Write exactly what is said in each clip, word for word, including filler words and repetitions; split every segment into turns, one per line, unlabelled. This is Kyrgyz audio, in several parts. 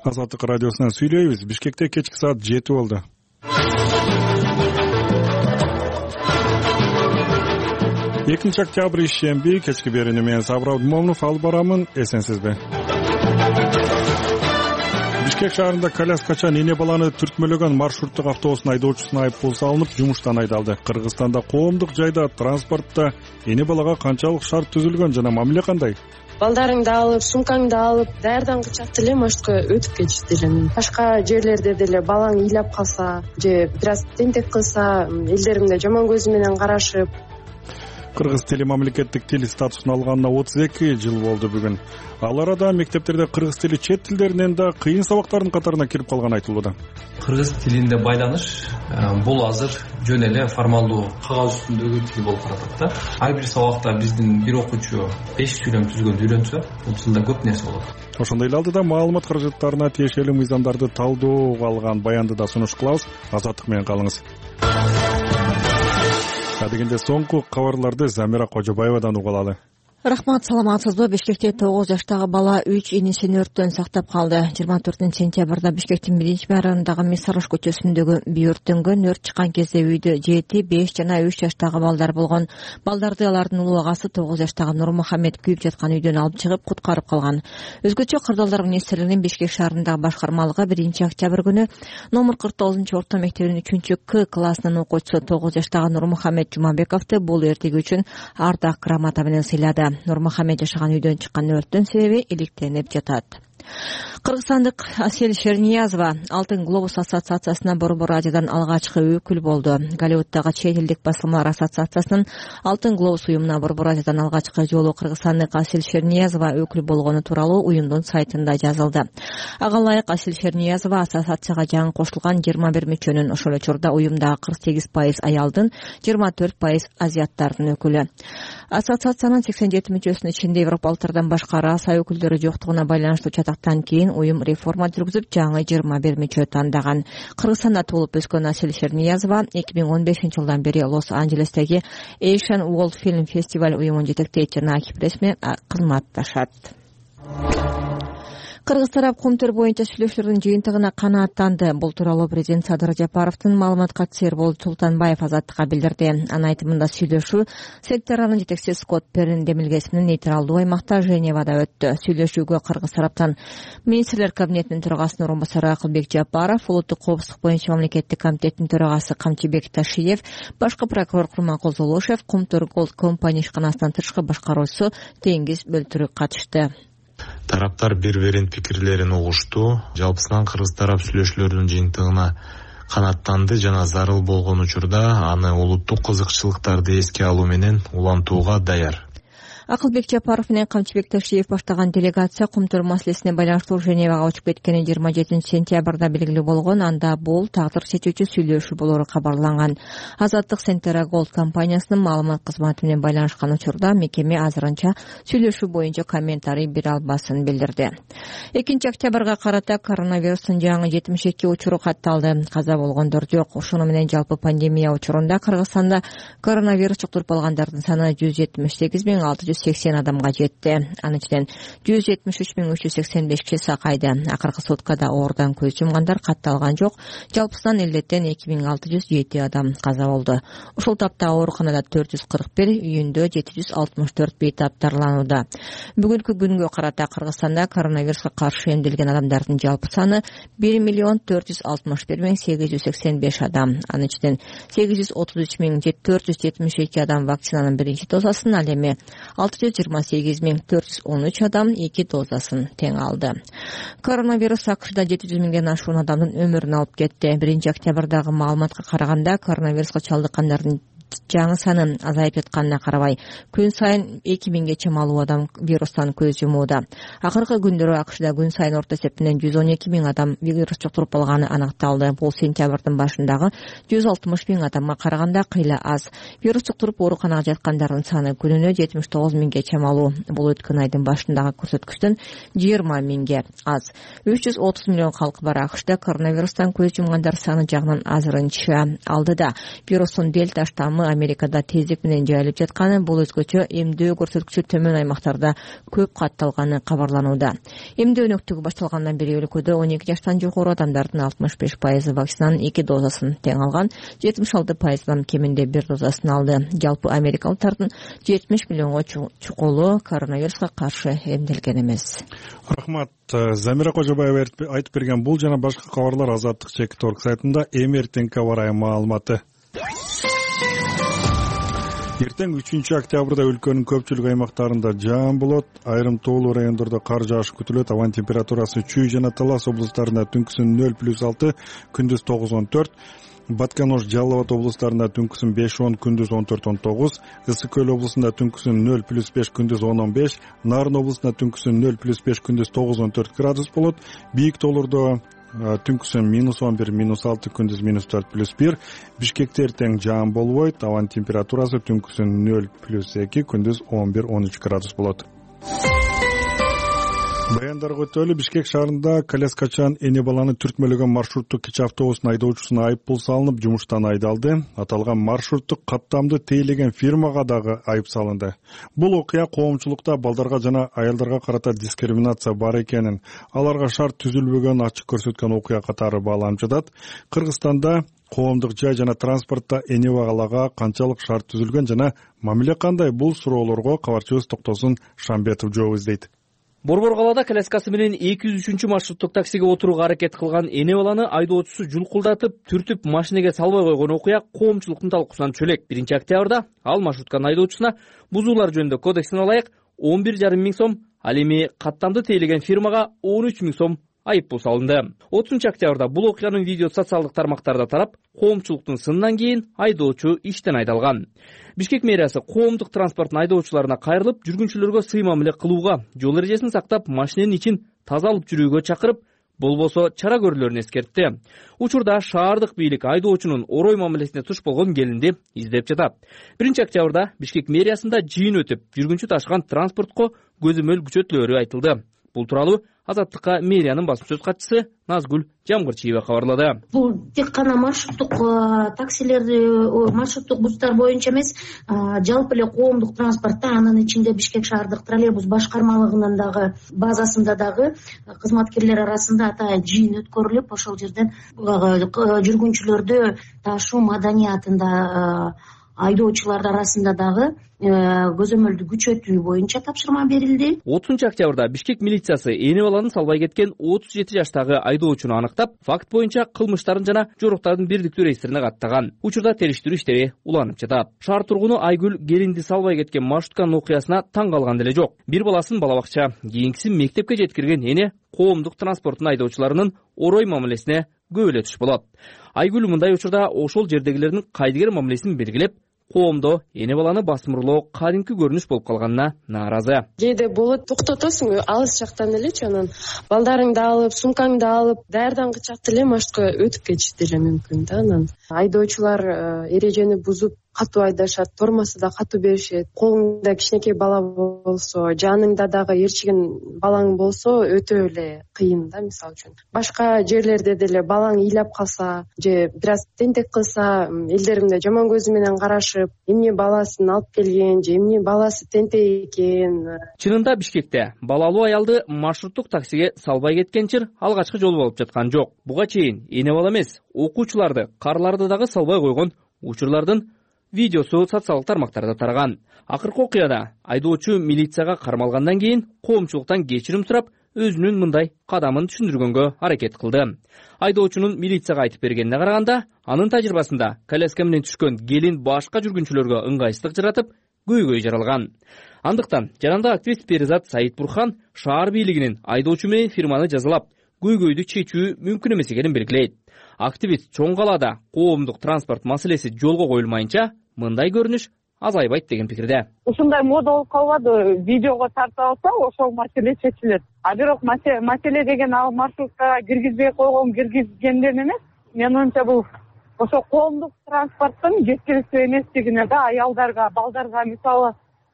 Азаттык радиосунан сүйлөйбүз. Бишкекте кечки саат жети болду. экинчи октябрь ишемби кечки берүүнү менен Сабыр Абдымомунов алып барамын. Эсенсизби? Бишкек шаарында коляскачан эне баланы түртмөлөгөн маршруттук автобустун айдоочусуна айыппул салынып, жумуштан айдалды. Кыргызстанда коомдук жайда, транспортто эне балага канчалык шарт түзүлгөн жана мамиле кандай?
Балдарыңды алып, сумкаңды алып, даярдангычак деле машыкка өтүп кетишти эле. Башка жерлерде деле балаң ыйлап калса же бир аз тентек кылса, элдеримде жаман көзү менен карашып.
Кыргыз тили мамлекеттик тил статусун алганына отуз эки жыл болду бүгүн. Ал арада мектептерде кыргыз тили чет тилдеринен да кыйын сабактардын катарына кирип калганы айтылууда.
Кыргыз тилинде байланыш бул азыр жөн эле формалдуу кагаз үстүндөгү тил болуп баратат да. Ар бир сабакта биздин бир окуучу беш сүйлөм түзгөндү үйрөнсө, бул тилде көп нерсе болот.
Ошондой эле алдыда маалымат каражаттарына тиешелүү мыйзамдарды талдоого алган баянды да сунуш кылабыз. Азаттык менен калыңыз. Адегенде соңку кабарларды Замира Кожобаевадан угуп алалы.
Рахмат, саламатсызбы? Бишкекте тогуз жаштагы бала үч инисин өрттөн сактап калды. жыйырма төртүнчү сентябрда Бишкектин биринчи районундагы Мисарош көчөсүндөгү үй өрттөнгөн. Өрт чыккан кезде үйдө жети, беш жана үч жаштагы балдар болгон. Балдарды алардын улуу агасы тогуз жаштагы Нурмухаммед күйүп жаткан үйдөн алып чыгып куткарып калган. Өзгөчө кырдаалдар министрлигинин Бишкек шаарындагы башкармалыгы биринчи октябрь күнү номер кырк тогузунчу орто мектебинин үчүнчү К классынын окуучусу тогуз жаштагы Нурмухаммед Жумабековду бул эртеги үчүн ардак грамота менен сыйлады. Нурмухаммед жашаган үйдөн чыккан өрттүн себеби иликтенип жатат. Кыргызстандык Асель Шерниязова Алтын глобус ассоциациясына борбор радиодан алгачкы өкүл болду. Голливуддагы чет элдик басылмалар ассоциациясынын Алтын глобус уюмуна борбор радиодан алгачкы жолу кыргызстандык Асель Шерниязова өкүл болгону тууралуу уюмдун сайтында жазылды. Ага ылайык Асель Шерниязова ассоциацияга жаңы кошулган жыйырма бир мүчөнүн, ошол учурда уюмдагы кырк сегиз пайыз аялдын, жыйырма төрт пайыз азиаттардын өкүлү. Ассоциациянын сексен жети мүчөсүнүн ичинде европалыктардан башка раса өкүлдөрү жоктугуна байланыштуу чатактан кийин уюм реформа жүргүзүп, жаңы жыйырма бир мүчө тандаган. Кыргызстанда туулуп өскөн Асель Шерниязова эки миң он бешинчи жылдан бери Лос-Анджелестеги Asian World Film Festival уюмун жетектейт жана Акипресс менен кызматташат. Кыргыз тарап Кумтөр боюнча сүйлөшүүлөрдүн жыйынтыгына канааттанды. Бул тууралуу президент Садыр Жапаровдун маалыматка Сербол Султанбаев Азаттыкка билдирди. Анын айтымында сүйлөшүү секторунун жетекчиси Скотт Перрин демилгесинин нейтралдуу аймакта Женевада өттү. Сүйлөшүүгө Кыргыз тараптан министрлер кабинетинин төрагасынын орун басары Акылбек Жапаров, улуттук коопсуздук боюнча мамлекеттик комитеттин төрагасы Камчыбек Ташиев, башкы прокурор Курманкул Золошев, Кумтөр Голд компания ишканасынын тышкы башкаруучусу Теңиз Бөлтүрүк катышты.
Тараптар бири-биринин пикирлерин угушту. Жалпысынан Кыргыз тарап сүйлөшүүлөрдүн жыйынтыгына канааттанды жана зарыл болгон учурда аны улуттук кызыкчылыктарды эске алуу менен улантууга даяр.
Акылбек Жапаров менен Камчыбек Ташиев баштаган делегация Кумтөр маселесине байланыштуу Женевага учуп кеткени жыйырма жетинчи сентябрда белгилүү болгон. Анда бул тагдыр чечүүчү сүйлөшүү болору кабарланган. Азаттык Сентера Голд компаниясынын маалымат кызматы менен байланышкан учурда мекеме азырынча сүйлөшүү боюнча комментарий бере албасын билдирди. экинчи октябрга карата коронавирустун жаңы жетимиш эки учуру катталды. Каза болгондор жок. Ошону менен жалпы пандемия учурунда Кыргызстанда коронавирус жуктуруп алгандардын саны жүз жетимиш сегиз миң алты жүз сексен адамга жетти. Анын ичинен жүз жетимиш үч миң үч жүз сексен беш киши сакайды. Акыркы суткада оорудан көз жумгандар катталган жок. Жалпысынан элдеттен эки миң алты жүз жети адам каза болду. Ушул тапта ооруканада төрт жүз кырк бир, үйүндө жети жүз алтымыш төрт бейтап дарыланууда. Бүгүнкү күнгө карата Кыргызстанда коронавируска каршы эмделген адамдардын жалпы саны бир миллион төрт жүз алтымыш бир миң сегиз жүз сексен беш адам. Анын ичинен сегиз жүз отуз үч миң төрт жүз жетимиш эки адам вакцинанын биринчи дозасын, ал эми алты жүз жыйырма сегиз миң төрт жүз он үч адам эки дозасын тең алды. Коронавирус АКШда жети жүз миңден ашуун адамдын өмүрүн алып кетти. биринчи октябрдагы маалыматка караганда коронавируска чалдыккандардын жаңы саны азайып жатканына карабай, күн сайын эки миңге чамалуу адам вирустан көз жумууда. Акыркы күндөрү АКШда күн сайын орто эсептенен жүз он эки миң адам вирус жуктуруп алганы аныкталды. Бул сентябрдын башындагы жүз алтымыш миң адамга караганда кыйла аз. Вирус жуктуруп ооруканага жаткандардын саны күнүнө жетимиш тогуз миңге чамалуу. Бул өткөн айдын башындагы көрсөткүчтөн жыйырма миңге аз. үч жүз отуз миллион калкы бар АКШда коронавирустан көз жумгандар саны жагынан азырынча алдыда. Вирустун дельта штаммы аймагы Америкада тездик менен жайылып жатканы, бул өзгөчө эмдөө көрсөткүчү төмөн аймактарда көп катталганы кабарланууда. Эмдөө өнөктүгү башталгандан бери өлкөдө он эки жаштан жогору адамдардын алтымыш беш пайызы вакцинанын эки дозасын тең алган, жетимиш алты пайыздан кеминде бир дозасын алды. Жалпы америкалыктардын жетимиш миллионго чукулу коронавируска каршы эмделген эмес.
Рахмат. Замира Кожобаева айтып берген бул жана башка кабарлар Азаттык чекит точка орг сайтында эми эртеңки барай маалыматы. Эртең үчүнчү октябрда өлкөнүн көпчүлүк аймактарында жаан болот, айрым тоолуу райондордо кар жааш күтүлөт. Аба температурасы Чүй жана Талас облустарында түнкүсүн нөл плюс алты, күндүз тогуз он төрт, Батканош, Жалал Абад облустарында түнкүсүн беш он, күндүз он төрт он тогуз, Ысык Көл облусунда түнкүсүн нөл плюс беш, күндүз он он беш, Нарын облусунда түнкүсүн нөл плюс беш, күндүз тогуз он төрт градус болот. Бийик тоолордо түнкүсүн минус он бир, минус алты, күндүз минус төрт плюс бир. Бишкекте эртең жаан болбойт. Абанын температурасы түнкүсүн нөл плюс эки, күндүз он бир он үч градус болот. Баяндарга өтөлү. Бишкек шаарында коляскачан эне баланы түртмөлөгөн маршруттук кичи автобустун айдоочусуна айып пул салынып, жумуштан айдалды. Аталган маршруттук каттамды тейлеген фирмага дагы айып салынды. Бул окуя коомчулукта балдарга жана аялдарга карата дискриминация бар экенин, аларга шарт түзүлбөгөнүн ачык көрсөткөн окуя катары бааланып жатат. Кыргызстанда коомдук жай жана транспортто эне балага канчалык шарт түзүлгөн жана мамиле кандай, бул суроолорго кабарчыбыз Токтосун Шамбетов жооп издейт.
Борбор калаада коляскасы менен эки жүз үчүнчү маршруттук таксиге отурууга аракет кылган эне баланы айдоочусу жулкулдатып, түртүп машинеге салбай койгон окуя коомчулуктун талкуусунан түшүп элек. биринчи октябрда ал маршрутканын айдоочусуна бузуулар жөнүндө кодексине ылайык он бир жарым миң сом, ал эми каттамды тейлеген фирмага он үч миң сом айып пул салынды. отузунчу октябрда бул окуянын видеосу социалдык тармактарда тарап, коомчулуктун сынынан кийин айдоочу иштен айдалган. Бишкек мэриясы коомдук транспорттун айдоочуларына кайрылып, жүргүнчүлөргө сый мамиле кылууга, жол эрежесин сактап, машиненин ичин таза алып жүрүүгө чакырып, болбосо чара көрүүлөрүн эскертти. Учурда шаардык бийлик айдоочунун орой мамилесине туш болгон келинди издеп жатат. биринчи октябрда Бишкек мэриясында жыйын өтүп, жүргүнчү ташыган транспортко көзөмөл күчөтүлөөрү айтылды. Бул тууралуу Азаттыкка мэриянын басма сөз катчысы Назгүл Жамгырчиева кабарлады.
Бул тек гана маршруттук таксилер, маршруттук бустар боюнча эмес, жалпы эле коомдук транспортто, анын ичинде Бишкек шаардык троллейбус башкармалыгынын дагы базасында дагы кызматкерлер арасында атайын жыйын өткөрүлүп, ошол жерден жүргүнчүлөрдү ташуу маданиятында айдоочулар арасында дагы көзөмөлдү күчөтүү боюнча тапшырма берилди.
отузунчу октябрда Бишкек милициясы эне баланы салбай кеткен отуз жети жаштагы айдоочуну аныктап, факт боюнча кылмыштарын жана жоруктардын бирдиктүү реестрине каттаган. Учурда териштирүү иштери уланып жатат. Шаар тургуну Айгүл келинди салбай кеткен маршрутканын окуясына таң калган деле жок. Бир баласын бала бакча, кийинкисин мектепке жеткирген эне коомдук транспорттун айдоочуларынын орой мамилесине көп эле туш болот. Айгүл мындай учурда ошол жердегилердин кайдыгер мамилесин белгилеп, коомдо эне баланы басмырлоо кадимки көрүнүш болуп калганына нааразы.
Кээде болот, токтотосуң, алыс жактан элечи, анан балдарыңды алып, сумкаңды алып, даярдан кычат эле маршрутка өтүп кетиши деле мүмкүн да. Анан айдоочулар эрежени бузуп катуу айдашат, тормосу да катуу беришет. Колуңда кичинекей бала болсо, жаныңда дагы ээрчиген балаң болсо, өтө эле кыйын да. Мисалы үчүн башка жерлерде деле балаң ыйлап калса же бир аз тентек кылса, элдеримде жаман көзү менен карашып, эмне баласын алып келген же эмне баласы тентек экен.
Чынында Бишкекте балалуу аялды маршруттук таксиге салбай кеткен чыр алгачкы жолу болуп жаткан жок. Буга чейин эне бала эмес, окуучуларды, карларды дагы салбай койгон учурлардын видеосу социалдык тармактарда тараган. Акыркы окуяда айдоочу милицияга кармалгандан кийин коомчулуктан кечирим сурап, өзүнүн мындай кадамын түшүндүргөнгө аракет кылды. Айдоочунун милицияга айтып бергенине караганда, анын тажрыйбасында коляска менен түшкөн келин башка жүргүнчүлөргө ыңгайсыздык жаратып, көйгөй жаралган. Андыктан жанагы активист Перизат Саитбурхан шаар бийлигинин айдоочу менен фирманы жазалап, көйгөйдү чечүү мүмкүн эмес экенин белгилейт. Активист чоң калаада коомдук транспорт маселеси жолго коюлмайынча, мындай көрүнүш азайбайт деген пикирде.
Ушундай мода болуп калбады, видеого тартып алса, ошол маселе чечилет. А бирок маселе деген ал маршрутка киргизбей койгон, киргизгенден эмес. Менин оюмча бул ошо коомдук транспорттун жеткиликтүү эместигине да, аялдарга, балдарга, мисалы,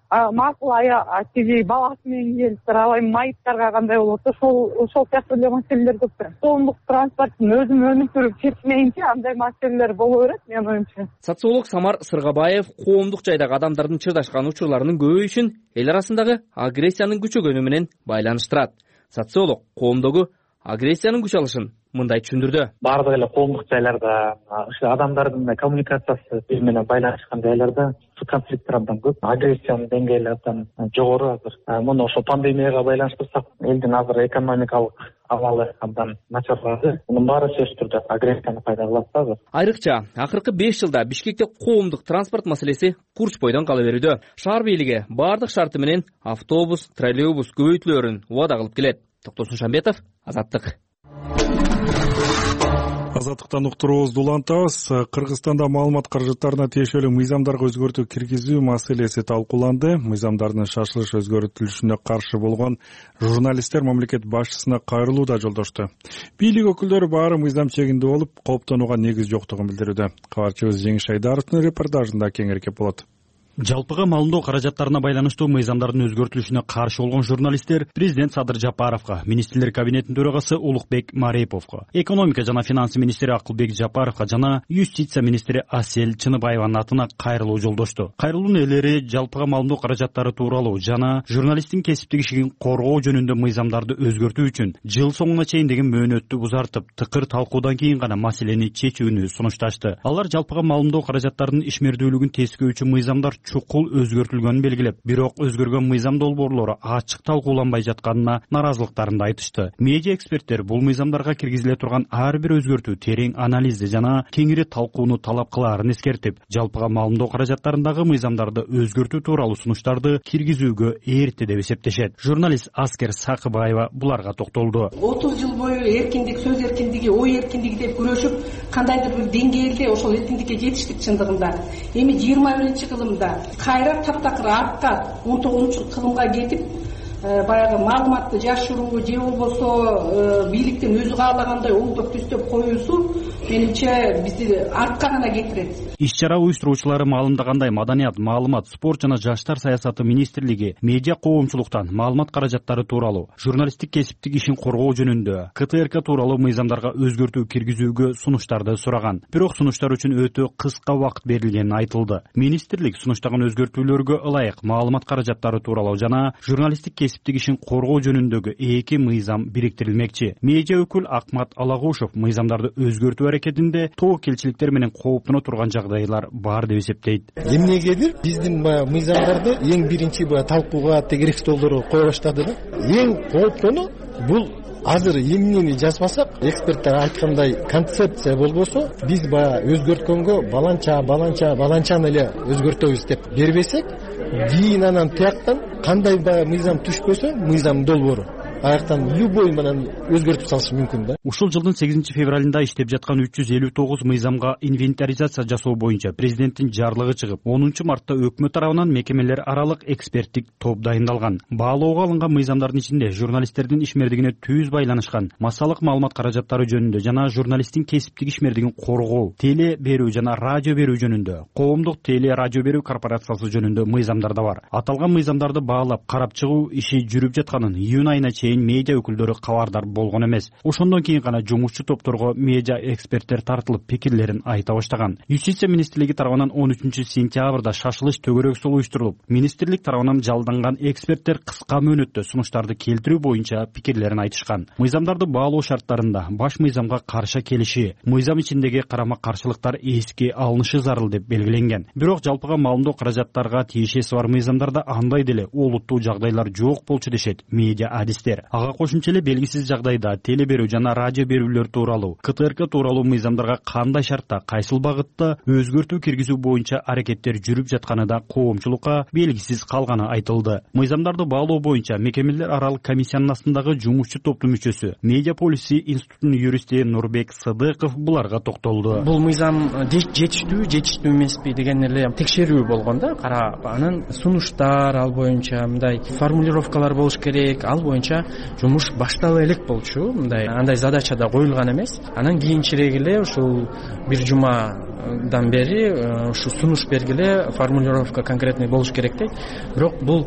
макул тиги баласы менен келиптир, алай майыптарга кандай болот, ошол ошол сыяктуу эле маселелер көп. Коомдук транспорттун өзүн өнүктүрүп чечмейинче андай маселелер боло берет, менин оюмча.
Социолог Самар Сыргабаев коомдук жайдагы адамдардын чырдашкан учурларынын көбөйүшүн эл арасындагы агрессиянын күчөгөнү менен байланыштырат. Социолог коомдогу агрессиянын күч алышын мындай түшүндүрдү.
Бардык эле коомдук жайларда ушу адамдардын коммуникациясы бири менен байланышкан жайларда конфликттер абдан көп, агрессиянын деңгээли абдан жогору азыр. Муну ошо пандемияга байланыштырсак, элдин азыр экономикалык абалы абдан начарлады. Мунун баары сөзсүз түрдө агрессияны пайда кылат азыр.
Айрыкча акыркы беш жылда Бишкекте коомдук транспорт маселеси курч бойдон кала берүүдө. Шаар бийлиги бардык шарты менен автобус, троллейбус көбөйтүлөрүн убада кылып келет. Токтосун Шамбетов, Азаттык.
Азаттыктан уктуруубузду улантабыз. Кыргызстанда маалымат каражаттарына тиешелүү мыйзамдарга өзгөртүү киргизүү маселеси талкууланды. Мыйзамдардын шашылыш өзгөртүлүшүнө каршы болгон журналисттер мамлекет башчысына кайрылуу да жолдошту. Бийлик өкүлдөрү баары мыйзам чегинде болуп, кооптонууга негиз жоктугун билдирүүдө. Кабарчыбыз Жеңиш Айдаровдун репортажында кеңирээк болот.
Жалпыга маалымдоо каражаттарына байланыштуу мыйзамдардын өзгөртүлүшүнө каршы болгон журналисттер президент Садыр Жапаровго, министрлер кабинетинин төрагасы Улукбек Мареповго, экономика жана финансы министри Акылбек Жапаровго жана юстиция министри Асель Чыныбаеванын атына кайрылуу жолдошту. Кайрылуунун ээлери жалпыга маалымдоо каражаттары тууралуу жана журналисттин кесиптик ишин коргоо жөнүндө мыйзамдарды өзгөртүү үчүн жыл соңуна чейин деген мөөнөттү узартып, тыкыр талкуудан кийин гана маселени чечүүнү сунушташты. Алар жалпыга маалымдоо каражаттарынын ишмердүүлүгүн тескөөчү мыйзамдар чукул өзгөртүлгөнүн белгилеп, бирок өзгөргөн мыйзам долбоорлору ачык талкууланбай жатканына наразылыктарын айтышты. Медиа эксперттер бул мыйзамдарга киргизиле турган ар бир өзгөртүү терең анализди жана кеңири талкууну талап кылаарын эскертип, жалпыга маалымдоо каражаттарындагы мыйзамдарды өзгөртүү тууралуу сунуштарды киргизүүгө эрте деп эсептешет. Журналист Аскер Сакыбаева буларга токтолду.
отуз жыл бою эркиндик, сөз эркиндиги, ой эркиндиги деп күрөшүп, кандайдыр бир деңгээлде ошол эркиндикке жетиштик чындыгында. Эми жыйырма биринчи кылымда кайра таптакыр артка он тогузунчу кылымга кетип, баягы маалыматты жашыруу же болбосо бийликтин өзү каалагандай оңдоп түздөп коюусу менимче бизди артка гана кетирет.
Иш-чара уюштуруучулары маалымдагандай маданият, маалымат, спорт жана жаштар саясаты министрлиги медиа коомчулуктан маалымат каражаттары тууралуу, журналисттик кесиптик ишин коргоо жөнүндө К Т Р К тууралуу мыйзамдарга өзгөртүү киргизүүгө сунуштарды сураган. Бирок сунуштар үчүн өтө кыска убакыт берилгени айтылды. Министрлик сунуштаган өзгөртүүлөргө ылайык маалымат каражаттары тууралуу жана журналисттик кесиптик ишин коргоо жөнүндөгү эки мыйзам бириктирилмекчи. Медиа өкүл Акмат Алагушев мыйзамдарды өзгөртүү аракетинде тобокелчиликтер менен кооптоно турган жагдайлар бар деп эсептейт.
Эмнегедир биздин баягы мыйзамдарды эң биринчи баягы талкууга тегерек столдорго кое баштады да. Эң кооптону бул азыр эмнени жазбасак, эксперттер айткандай концепция болбосо, биз баягы өзгөрткөнгө баланча, баланча, баланчаны эле өзгөртөбүз деп бербесек, кийин анан тияктан кандай баягы мыйзам түшпөсө, мыйзам долбоору аяктан любой менен өзгөртүп салышы мүмкүн да.
Ушул жылдын сегизинчи февралында иштеп жаткан үч жүз элүү тогуз мыйзамга инвентаризация жасоо боюнча президенттин жарлыгы чыгып, онунчу мартта өкмөт тарабынан мекемелер аралык эксперттик топ дайындалган. Баалоого алынган мыйзамдардын ичинде журналисттердин ишмердигине түз байланышкан массалык маалымат каражаттары жөнүндө жана журналисттин кесиптик ишмердигин коргоо, теле берүү жана радио берүү жөнүндө, коомдук теле радио берүү корпорациясы жөнүндө мыйзамдар да бар. Аталган мыйзамдарды баалап карап чыгуу иши жүрүп жатканын июнь айына медиа өкүлдөрү кабардар болгон эмес. Ошондон кийин гана жумушчу топторго медиа эксперттер тартылып пикирлерин айта баштаган. Юстиция министрлиги тарабынан он үчүнчү сентябрда шашылыш төгөрөк сол уюштурулуп, министрлик тарабынан жалданган эксперттер кыска мөөнөттө сунуштарды келтирүү боюнча пикирлерин айтышкан. Мыйзамдарды баалоо шарттарында баш мыйзамга каршы келиши, мыйзам ичиндеги карама-каршылыктар эске алынышы зарыл деп белгиленген. Бирок жалпыга маалымдоо каражаттарга тиешеси бар мыйзамдарда андай деле олуттуу жагдайлар жок болчу дешет медиа адистер. Ага кошумча эле белгисиз жагдайда теле берүү жана радио берүүлөр тууралуу, К Т Р К тууралуу мыйзамдарга кандай шартта, кайсыл багытта өзгөртүү киргизүү боюнча аракеттер жүрүп жатканы да коомчулукка белгисиз калганы айтылды. Мыйзамдарды баалоо боюнча мекемелер аралык комиссиянын астындагы жумушчу топтун мүчөсү, Медиа полиси институтунун юристи Нурбек Сыдыков буларга токтолду.
Бул мыйзам жетиштүү, жетиштүү эмеспи деген эле текшерүү болгон да, карап анын сунуштар ал боюнча мындай формулировкалар болуш керек, ал боюнча жумуш баштала элек болчу. Мындай андай задача да коюлган эмес. Анан кийинчерээк эле ушул бир жума жылдан бери ушу сунуш бергиле, формулировка конкретный болуш керек дейт. Бирок бул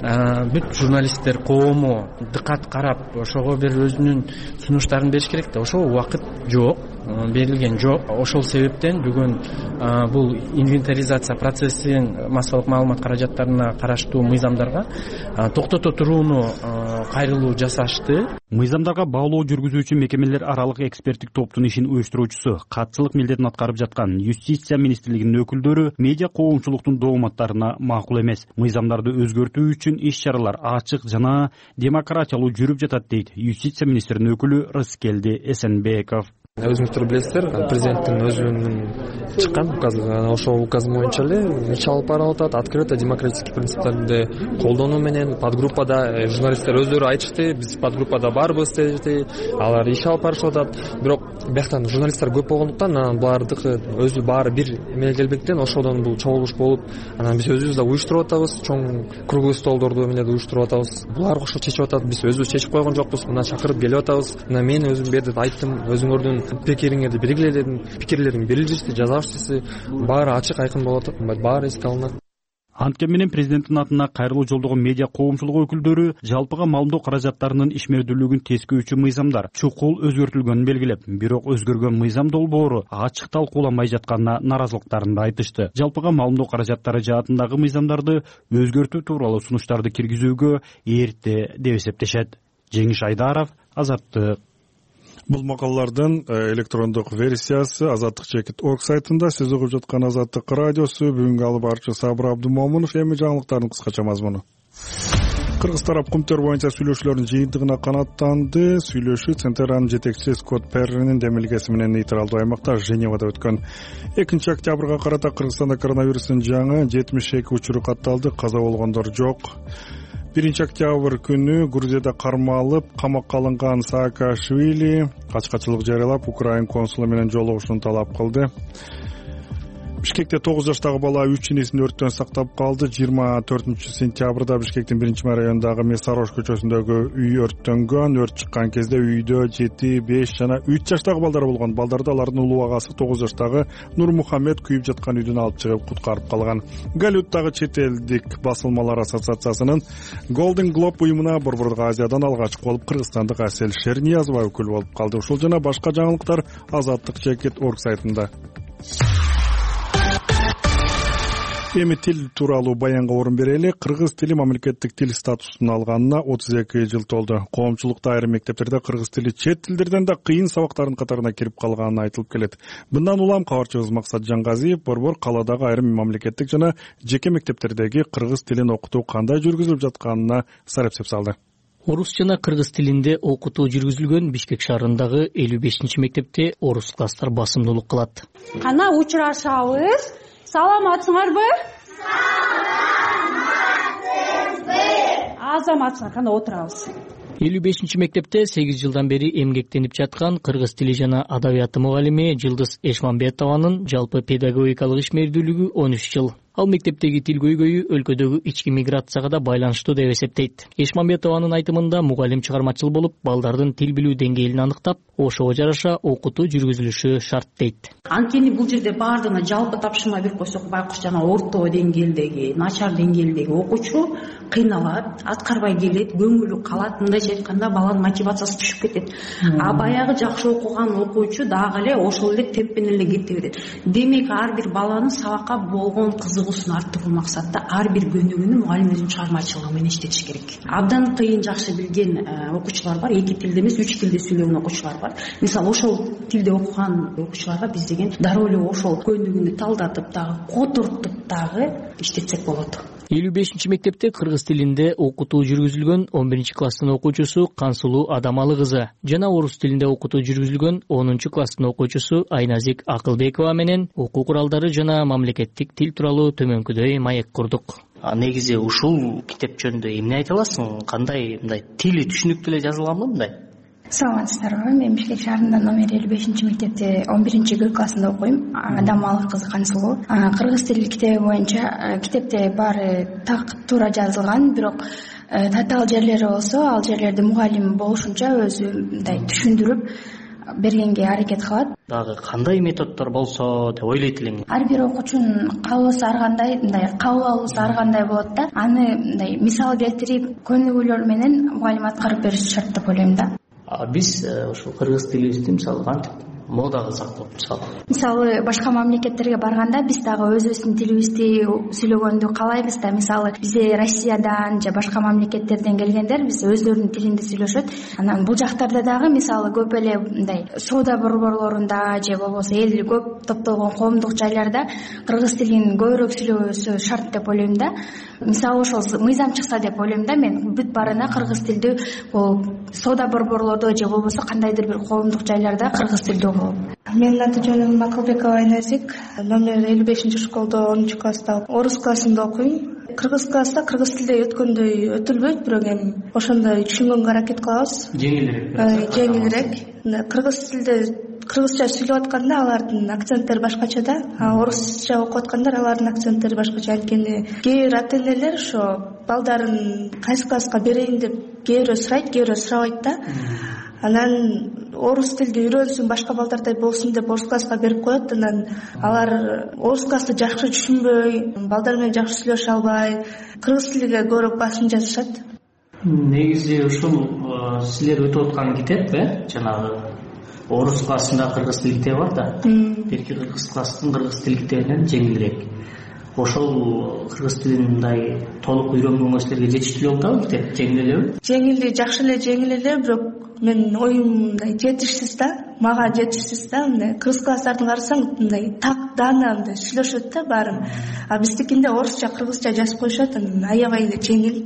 бүт журналисттер коому дыкат карап ошого бир өзүнүн сунуштарын бериш керек да. Ошого убакыт жок, берилген жок. Ошол себептен бүгүн бул инвентаризация процессин массалык маалымат каражаттарына караштуу мыйзамдарга токтото турууну кайрылуу жасашты.
Мыйзамдарга баалоо жүргүзүүчү мекемелер аралык эксперттик топтун ишин уюштуруучусу, катчылык милдетин аткарып жаткан Юстиция министрлигинин өкүлдөрү медиа коомчулуктун дооматтарына макул эмес. Мыйзамдарды өзгөртүү үчүн иш-чаралар ачык жана демократиялуу жүрүп жатат дейт Юстиция министринин өкүлү Рыскелди Эсенбеков.
Өзүңүздөр билесиздер, президенттин өзүнүн чыккан указы, ошол указ боюнча эле иш алып барылып атат. Открыто демократический принциптерди колдонуу менен подгруппада журналисттер өздөрү айтышты, биз подгруппада барбыз дешти, алар иш алып барышып атат. Бирок бияктан журналисттер көп болгондуктан анан булардыкы өзү баары бир эмеге келбектен ошодон бул чогулуш болуп, анан биз өзүбүз да уюштуруп атабыз, чоң круглый столдорду эмне да уюштуруп атабыз. Булар ошо чечип атат, биз өзүбүз чечип койгон жокпуз. Мына чакырып келип атабыз. Мына мен өзүм берди айттым, өзүңөрдүн пикириңерди белгиле дедим, пикирлерим берилишти, жазабышты, баары ачык айкын болуп атат, баары эске алынат.
Анткени менен президенттин атына кайрылуу жолдогон медиа коомчулугу өкүлдөрү жалпыга маалымдоо каражаттарынын ишмердүүлүгүн тескөөчү мыйзамдар чукул өзгөртүлгөнүн белгилеп, бирок өзгөргөн мыйзам долбоору ачык талкууламай жатканына наразылыктарын да айтышты. Жалпыга маалымдоо каражаттары жаатындагы мыйзамдарды өзгөртүү тууралуу сунуштарды киргизүүгө эрте деп эсептешет. Жеңиш Айдаров, Азаттык.
Бул макалалардын электрондук версиясы азаттык чекит точка орг сайтында. Сиз угуп жаткан Азаттык радиосу. Бүгүнкү алып барчы Сабыр Абдумомунов. Эми жаңылыктардын кыскача мазмуну. Кыргыз тарап кумтөр боюнча сүйлөшүүлөрдүн жыйынтыгына канаттанды. Сүйлөшүү Центеранын жетекчиси Скотт Перринин демилгеси менен нейтралдуу аймакта Женевада өткөн. экинчи октябрга карата Кыргызстанда коронавирустун жаңы жетимиш эки учуру катталды. Каза болгондор жок. биринчи октябрь күнү Грузияда кармалып, камакка алынган Саакашвили качкачылык жарыялап, Украин консулу менен жолугушууну талап кылды. Бишкекте тогуз жаштагы бала үч инесин өрттөн сактап калды. жыйырма төртүнчү сентябрда Бишкектин биринчи районундагы Месарош көчөсүндөгү үй өрттөнгөн. Өрт чыккан кезде үйдө жети, беш жана үч жаштагы балдар болгон. Балдарды алардын улуу агасы тогуз жаштагы Нурмухаммед күйүп жаткан үйдөн алып чыгып куткарып калган. Голливудтагы чет элдик басылмалар ассоциациясынын Golden Globe уюмуна Борбордук Азиядан алгачкы болуп кыргызстандык Асель Шерниязова өкүл болуп калды. Ушул жана башка жаңылыктар азаттык чекит точка орг сайтында. Эми тил тууралуу баянга орун берели. Кыргыз тили мамлекеттик тил статусун алганына отуз эки жыл толду. Коомчулукта айрым мектептерде кыргыз тили чет тилдерден да кыйын сабактардын катарына кирип калганы айтылып келет. Мындан улам кабарчыбыз Максат Жангазиев борбор каладагы айрым мамлекеттик жана жеке мектептердеги кыргыз тилин окутуу кандай жүргүзүлүп жатканына сарапсеп салды.
Орус жана кыргыз тилинде окутуу жүргүзүлгөн Бишкек шаарындагы элүү бешинчи мектепте орус класстар басымдуулук кылат.
Кана учурашабыз. Саламатсыңарбы? Саламатсызбы. Азаматсыңар, кана отурабыз.
элүү бешинчи мектепте сегиз жылдан бери эмгектенип жаткан кыргыз тили жана адабияты мугалими Жылдыз Эшмамбетованын жалпы педагогикалык ишмердүүлүгү он үч жыл. Ал мектептеги тил көйгөйү өлкөдөгү ички миграцияга да байланыштуу деп эсептейт. Эшмамбетованын айтымында мугалим чыгармачыл болуп, балдардын тил билүү деңгээлин аныктап, ошого жараша окутуу жүргүзүлүшү шарт дейт.
Анткени бул жерде баардыгына жалпы тапшырма берип койсок, байкуш жана орто деңгээлдеги, начар деңгээлдеги окуучу кыйналат, аткарбай келет, көңүлү калат. Мындайча айтканда баланын мотивациясы түшүп кетет. А баягы жакшы окуган окуучу дагы эле ошол эле темп менен эле кете берет. Демек ар бир баланын сабакка болгон кызыгуусун арттыруу максатта ар бир көнүгүүнү мугалим өзүнүн чыгармачылыгы менен иштетиш керек. Абдан кыйын жакшы билген окуучулар бар, эки тилде эмес, үч тилде сүйлөгөн окуучулар бар. Мисалы ошол тилде окуган окуучуларга биз деген дароо эле ошол көнүгүүнү талдатып дагы, котуртуп дагы иштетсек болот.
элүү бешинчи мектепте кыргыз тилинде окутуу жүргүзүлгөн он биринчи класстын окуучусу Кансулуу Адамалы кызы жана орус тилинде окутуу жүргүзүлгөн онунчу класстын окуучусу Айназик Акылбекова менен окуу куралдары жана мамлекеттик тил тууралуу төмөнкүдөй маек курдук.
Негизи ушул китеп жөнүндө эмне айта аласың? Кандай мындай тили түшүнүктүү эле жазылганбы мындай?
Саламатсыздарбы? Мен Бишкек шаарында номер элүү бешинчи мектепте он биринчи Г классында окуйм. Адамалы кызы Кансулуу. Кыргыз тили китеби боюнча китепте баары так туура жазылган, бирок татаал жерлери болсо, ал жерлерди мугалим болушунча өзү мындай түшүндүрүп бергенге аракет кылат.
Дагы кандай методдор болсо деп ойлойт элең?
Ар бир окуучунун каалоосу ар кандай, мындай кабыл алуусу ар кандай болот да. Аны мындай мисал келтирип, көнүгүүлөр менен мугалим аткарып бериш шарт деп ойлойм да.
Биз ошол кыргыз тилибизди мисалы кантип мода кылсак болот мисалы.
Мисалы башка мамлекеттерге барганда биз дагы өзүбүздүн тилибизди сүйлөгөндү каалайбыз да. Мисалы бизде Россиядан же башка мамлекеттерден келгендер биз өздөрүнүн тилинде сүйлөшөт. Анан бул жактарда дагы мисалы көп эле мындай соода борборлорунда же болбосо эл көп топтолгон коомдук жайларда кыргыз тилин көбүрөөк сүйлөсө шарт деп ойлойм да. Мисалы ошол мыйзам чыкса деп ойлойм да мен бүт баарына кыргыз тилдүү бул соода борборлордо же болбосо кандайдыр бир коомдук жайларда кыргыз тилдүү.
Менин аты жөнүм Макылбекова Айназик, номер элүү бешинчи школдо онунчу класста, орус классында окуйм. Кыргыз класста кыргыз тилде өткөндөй өтүлбөйт, бирок эми ошондой түшүнгөнгө аракет кылабыз. Жеңилирээк. Жеңилирээк. Кыргыз тилде кыргызча сүйлөп атканда алардын акценттери башкача да, а орусча окуп аткандар алардын акценттери башкача. Анткени кээ бир ата энелер ошо балдарын кайсы класска берейин деп кээ бирөө сурайт, кээ бирөө сурабайт да. Анан орус тилди үйрөнсүн, башка балдардай болсун деп орус класска берип коет. Анан алар орус классты жакшы түшүнбөй, балдар менен жакшы сүйлөшө албай, кыргыз тилиге көбүрөөк басым жасашат.
Негизи ушул силер өтүп аткан китеп, э, жанагы орус классында кыргыз тил китеби бар да. Берки кыргыз класстын кыргыз тил китебинен жеңилирээк. Ошол кыргыз тилин мындай толук үйрөнгөнгө силерге жетиштүү болуп атабы китеп? Жеңил элеби?
Жеңил, жакшы эле жеңил эле, бирок мен оюм мындай жетишсиз да, мага жетишсиз да. Мындай кыргыз класстардын карасаң мындай так даана мындай сүйлөшөт да баарын. А биздикинде орусча, кыргызча жазып коюшат, анан аябай эле жеңил.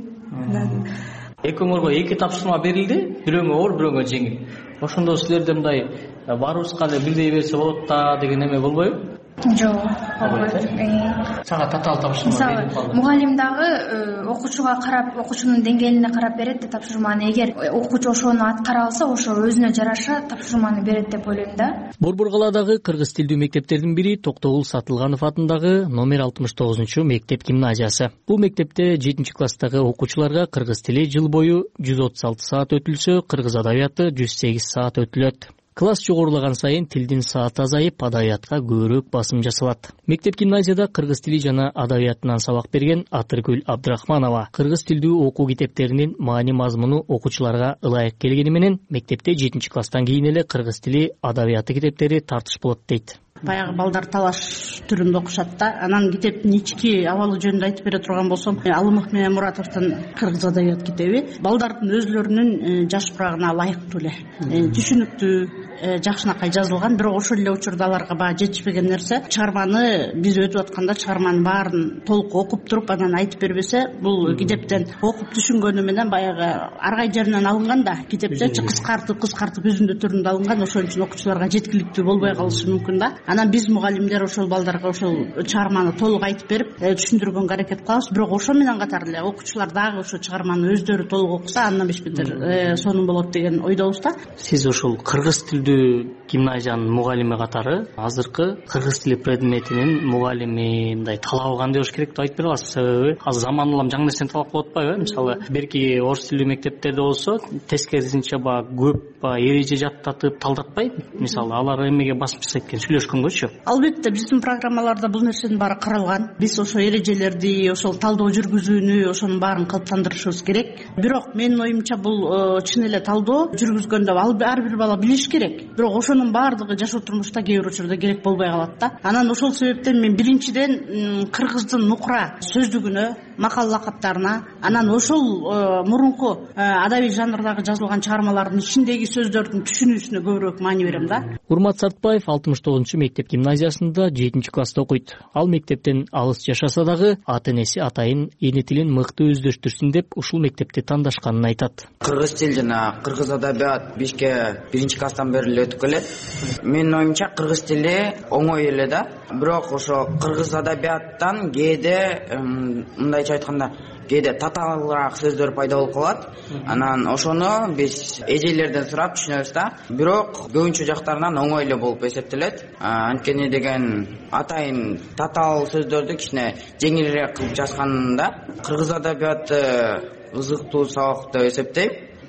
Экөөңөргө эки тапшырма берилди, бирөөгө оор, бирөөгө жеңил. Ошондо силерде мындай баарыбызга эле бирдей берсе болот да деген эме болбойбу?
Жок, болбойт.
Сага татаал тапшырма
берилип калды. Мугалим дагы окуучуга карап, окуучунун деңгээлине карап берет да тапшырманы. Эгер окуучу ошону аткара алса, ошо өзүнө жараша тапшырманы берет деп ойлойм да.
Борбор калаадагы кыргыз тилдүү мектептердин бири Токтогул Сатылганов атындагы номер алтымыш тогузунчу мектеп гимназиясы. Бул мектепте жетинчи класстагы окуучуларга кыргыз тили жыл бою жүз отуз алты саат өтүлсө, кыргыз адабияты жүз сегиз саат өтүлөт. Класс жогорулаган сайын тилдин сааты азайып, адабиятка көбүрөөк басым жасалат. Мектеп гимназияда кыргыз тили жана адабиятынан сабак берген Атыргүл Абдрахманова кыргыз тилдүү окуу китептеринин маани мазмуну окуучуларга ылайык келгени менен мектепте жетинчи класстан кийин эле кыргыз тили адабияты китептери тартыш болот дейт.
Баягы балдар талаш түрүндө окушат да. Анан китептин ички абалы жөнүндө айтып бере турган болсом, Алымов менен Муратовдун кыргыз адабият китеби балдардын өзлөрүнүн жаш турагына ылайыктуу эле, түшүнүктүү, жакшынакай жазылган. Бирок ошол эле учурда аларга баягы жетишпеген нерсе, чыгарманы биз өтүп атканда чыгарманын баарын толук окуп туруп анан айтып бербесе, бул китептен окуп түшүнгөнү менен баягы аргай жеринен алынган да, китепте кыскартып кыскартып үзүндү түрүндө алынган, ошон үчүн окуучуларга жеткиликтүү болбой калышы мүмкүн да. Анан биз мугалимдер ошол балдарга ошол чыгарманы толук айтып берип, түшүндүргөнгө аракет кылабыз. Бирок ошо менен катар эле окуучулар дагы ошо чыгарманы өздөрү толук окуса, андан бешбетер сонун болот деген ойдобуз да.
Сиз ошол кыргыз тилдүү гимназиянын мугалими катары азыркы кыргыз тили предметинин мугалими мындай талабы кандай болуш керек деп айтып бере аласыз? Себеби азыр заман улам жаңы нерсени талап кылып атпайбы? Мисалы, берки орус тилдүү мектептерде болсо, тескерисинче баягы көп эреже жаттатып талдатпайт. Мисалы, алар эмеге басым жасайт экен сүйлөшкөнгөчү?
Албетте биздин программаларда бул нерсенин баары каралган. Биз ошо эрежелерди, ошол талдоо жүргүзүүнү, ошонун баарын калыптандырышыбыз керек. Бирок менин оюмча бул чын эле талдоо жүргүзгөндө ар бир бала билиш керек. Бирок ошонун баардыгы жашоо турмушта кээ бир учурда керек болбой калат да. Анан ошол себептен мен биринчиден кыргыздын нукура сөздүгүнө, макал лакаптарына, анан ошол мурунку адабий жанрдагы жазылган чыгармалардын ичиндеги сөздөрдүн түшүнүүсүнө көбүрөөк маани берем да.
Урмат Сартбаев алтымыш тогузунчу мектеп гимназиясында жетинчи класста окуйт. Ал мектептен алыс жашаса дагы ата энеси атайын эне тилин мыкты өздөштүрсүн деп ушул мектепти тандашканын айтат.
Кыргыз тил жана кыргыз адабият бизге биринчи класстан бери эле өтүп келет. Менин оюмча кыргыз тили оңой эле да. Бирок ошо кыргыз адабияттан кээде мындайча айтканда кээде татаалраак сөздөр пайда болуп калат. Анан ошону биз эжелерден сурап түшүнөбүз да. Бирок көбүнчө жактарынан оңой эле болуп эсептелет. Анткени деген атайын татаал сөздөрдү кичине жеңилирээк кылып жазганда кыргыз адабияты ызыктуу сабак деп эсептейм.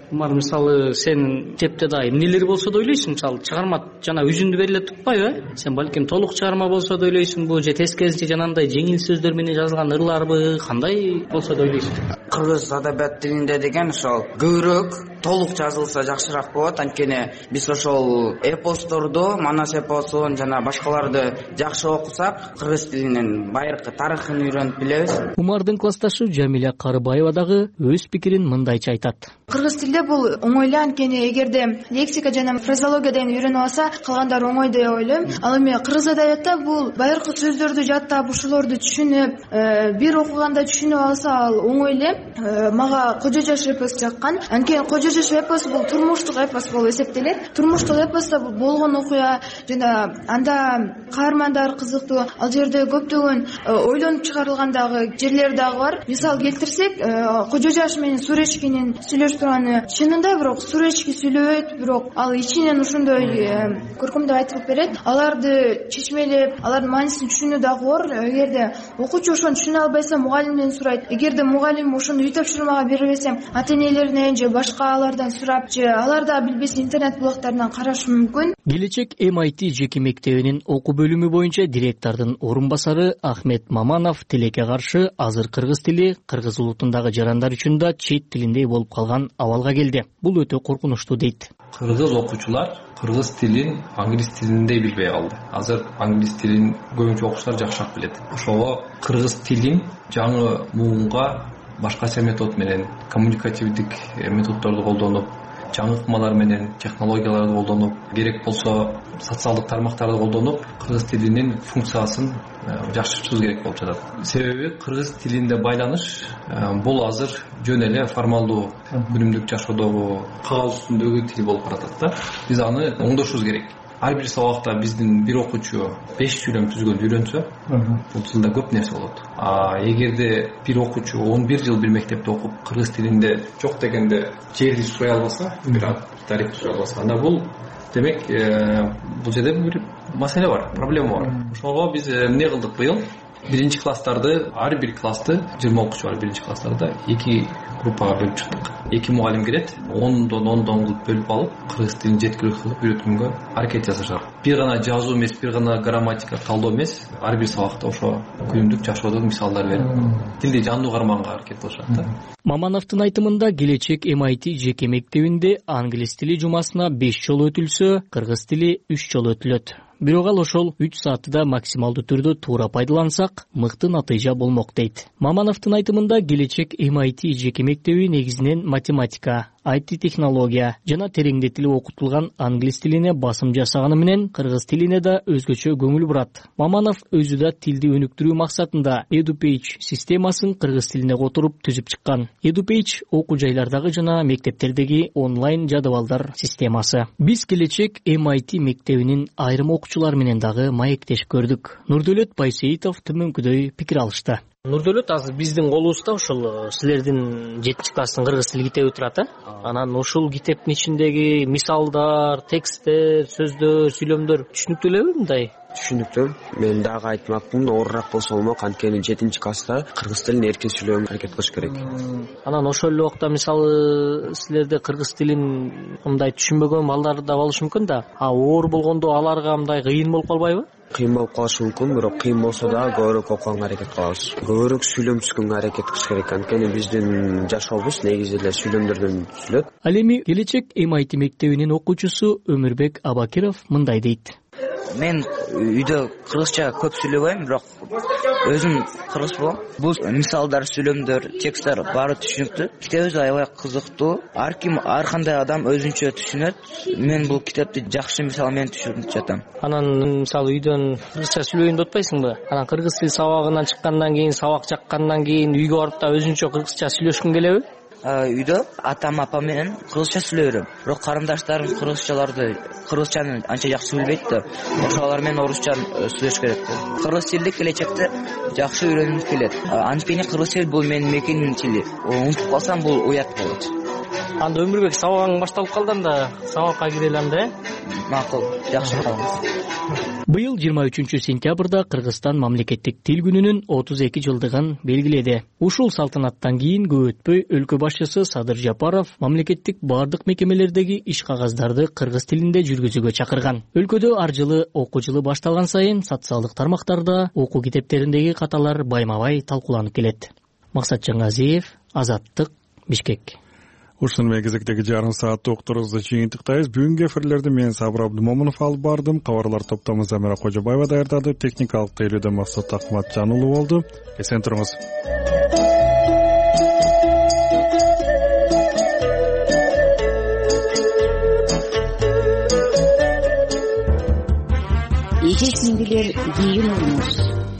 Умар, мисалы сен мектепте дагы эмнелер болсо да ойлойсуң, мисалы чыгарма жана үзүндү бере эле тукпайбы? Сен балким толук чыгарма болсо да ойлойсуңбу, же тескерисинче жанагындай жеңил сөздөр менен жазылган ырларбы, кандай болсо да ойлойсуң?
Кыргыз адабият тилинде деген ошол көбүрөөк толук жазылса жакшыраак болот. Анткени биз ошол эпосторду, Манас эпосун жана башкаларды жакшы окусак, кыргыз тилинин байыркы тарыхын үйрөнүп билебиз.
Умардын классташы Жамиля Карыбаева дагы өз пикирин мындайча айтат.
Кыргыз тилде бул оңой эле, анткени эгерде лексика жана фразеологиядан үйрөнүп алса, калгандар оңой деп ойлойм. Ал эми кыргыз адабиятта бул байыркы сөздөрдү жаттап, ушуларды түшүнүп, бир окуганда түшүнүп алса, ал оңой эле. Мага Кожо жаш эпос жаккан. Анткени Кожо жаш эпос бул турмуштук эпос болуп эсептелет. Турмуштук эпоста болгон окуя жана анда каармандар кызыктуу. Ал жерде көптөгөн ойлонуп чыгарылган дагы жерлер дагы бар. Мисал келтирсек, Кожо жаш менен Суречкинин сүйлөшүп турганы чынында бирок Суречки сүйлөбөйт, бирок ал ичинен ошондой көркөмдөп айтылып берет. Аларды чечмелеп, алардын маанисин түшүнүү дагы оор. Эгерде окуучу ошону түшүнө албайса, мугалимден сурайт. Эгерде мугалим ошону үй тапшырмага бербесем, ата-энелеринен же башкалардан сурап, же алар да билбесе интернет блогторунан карашы мүмкүн.
Келечек эм ай ти жеке мектебинин окуу бөлүмү боюнча директордун орун басары Ахмет Маманов тилекке каршы азыр кыргыз тили кыргыз улутундагы жарандар үчүн да чет тилиндей болуп калган абалга келди. Бул өтө коркунучтуу дейт.
Кыргыз окуучулар кыргыз тилин англис тилиндей билбей калды. Азыр англис тилин көбүнчө окуучулар жакшыраак билет. Ошого кыргыз тилин жаңы муунга башкача метод менен, коммуникативдик методдорду колдонуп, жаңы ыкмалар менен, технологияларды колдонуп, керек болсо социалдык тармактарды колдонуп, кыргыз тилинин функциясын жакшыртуу керек болуп жатат. Себеби кыргыз тилинде байланыш бул азыр жөн эле формалдуу күнүмдүк жашоодогу кагаз үстүндөгү тил болуп баратат да. Биз аны оңдошубуз керек. Ар бир сабакта биздин бир окуучу беш сүйлөм түзгөндү үйрөнсө, бул тилде көп нерсе болот. А эгерде бир окуучу он бир жыл бир мектепте окуп, кыргыз тилинде жок дегенде жерди сурай албаса, бир тарихти сурай албаса, анда бул демек бул жерде бир маселе бар, проблема бар. Ошого биз эмне кылдык быйыл? Биринчи класстарды, ар бир классты жыйырма окуучу бар биринчи класстарда эки группага бөлүп чыктык. Эки мугалим кирет, ондон ондон кылып бөлүп алып, кыргыз тилин жеткиликтүү кылып үйрөтүүгө аракет жасашат. Бир гана жазуу эмес, бир гана грамматика, талдоо эмес, ар бир сабакта ошо күнүмдүк жашоодон мисалдар берип, тилди жандуу кармаганга аракет кылышат да.
Мамановдун айтымында келечек эм ай ти жеке мектебинде англис тили жумасына беш жолу өтүлсө, кыргыз тили үч жолу өтүлөт. Бирок ал ошол үч саатты максималдуу түрдө туура пайдалансак, мыкты натыйжа болмок дейт. Мамановдун айтымында келечек эм ай ти жеке мектеби негизинен математика, ай ти технология жана тереңдетилип окутулган англис тилине басым жасаганы менен кыргыз тилине да өзгөчө көңүл бурат. Маманов өзү да тилди өнүктүрүү максатында EduPage системасын кыргыз тилине которуп түзүп чыккан. EduPage окуу жайлардагы жана мектептердеги онлайн жадыбалдар системасы. Биз келечек эм ай ти мектебинин айрым окуучулар менен дагы маектешип көрдүк. Нурдөлөт Байсейитов төмөнкүдөй пикир алышты.
Нурдөлөт, азыр биздин колубузда ушул силердин жетинчи класстын кыргыз тил китеби турат, э? Анан ушул китептин ичиндеги мисалдар, тексттер, сөздөр, сүйлөмдөр түшүнүктүү элеби мындай?
Түшүнүктүү. Мен дагы айтмакмын, оорураак болсо болмок, анткени жетинчи класста кыргыз тилин эркин сүйлөөгө аракет кылыш керек.
Анан ошол эле убакта мисалы силерде кыргыз тилин мындай түшүнбөгөн балдар да болушу мүмкүн да. А оор болгондо аларга мындай кыйын болуп калбайбы?
Кыйын болуп калышы мүмкүн, бирок кыйын болсо да көбүрөөк окуганга аракет кылабыз. Көбүрөөк сүйлөм түзгөнгө аракет кылыш керек, анткени биздин жашообуз негизи эле сүйлөмдөрдөн түзүлөт.
Ал эми келечек эм ай ти мектебинин окуучусу Өмүрбек Абакиров мындай дейт.
Мен үйдө кыргызча көп сүйлөбөйм, бирок өзүм кыргыз болом. Бул мисалдар, сүйлөмдөр, тексттер баары түшүнүктүү. Китебибиз аябай кызыктуу. Ар ким, ар кандай адам өзүнчө түшүнөт. Мен бул китепти жакшы мисал менен түшүнүп жатам.
Анан мисалы үйдөн кыргызча сүйлөйүн деп атпайсыңбы? Анан кыргыз тил сабагынан чыккандан кийин, сабак жаккандан кийин үйгө барып да өзүнчө кыргызча сүйлөшкүң келеби?
Үйдө атам, апам менен кыргызча сүйлөйм. Бирок карындаштарым кыргызчаларды, кыргызчаны анча жакшы билбейт да. Ошолор менен орусча сүйлөш керек. Кыргыз тилди келечекте жакшы үйрөнгүм келет. Анткени кыргыз тил бул менин мекеним тили. Унутуп калсам бул уят болот.
анда Өмүрбек сабагың башталып калды, анда сабакка кирели анда, э?
Макул, жакшы калабыз.
Быйыл жыйырма үчүнчү сентябрда Кыргызстан мамлекеттик тил күнүнүн отуз эки жылдыгын белгиледи. Ушул салтанаттан кийин көп өтпөй өлкө башчысы Садыр Жапаров мамлекеттик бардык мекемелердеги иш кагаздарды кыргыз тилинде жүргүзүүгө чакырган. Өлкөдө ар жылы окуу жылы башталган сайын социалдык тармактарда окуу китептериндеги каталар байма-бай талкууланып келет. Максат Жаңазиев, Азаттык, Бишкек.
Ушун менен кезектеги жарым сааттык уктурубузду жыйынтыктайбыз. Бүгүнкү эфирлерди мен Сабыр Абдымомунов алып бардым. Кабарлар топтомун Замира Кожобаева даярдады. Техникалык тейлөөдө Максат Акматжан уулу болду. Эсен туруңуз.
Эжесиңдилер кийин олуңуз.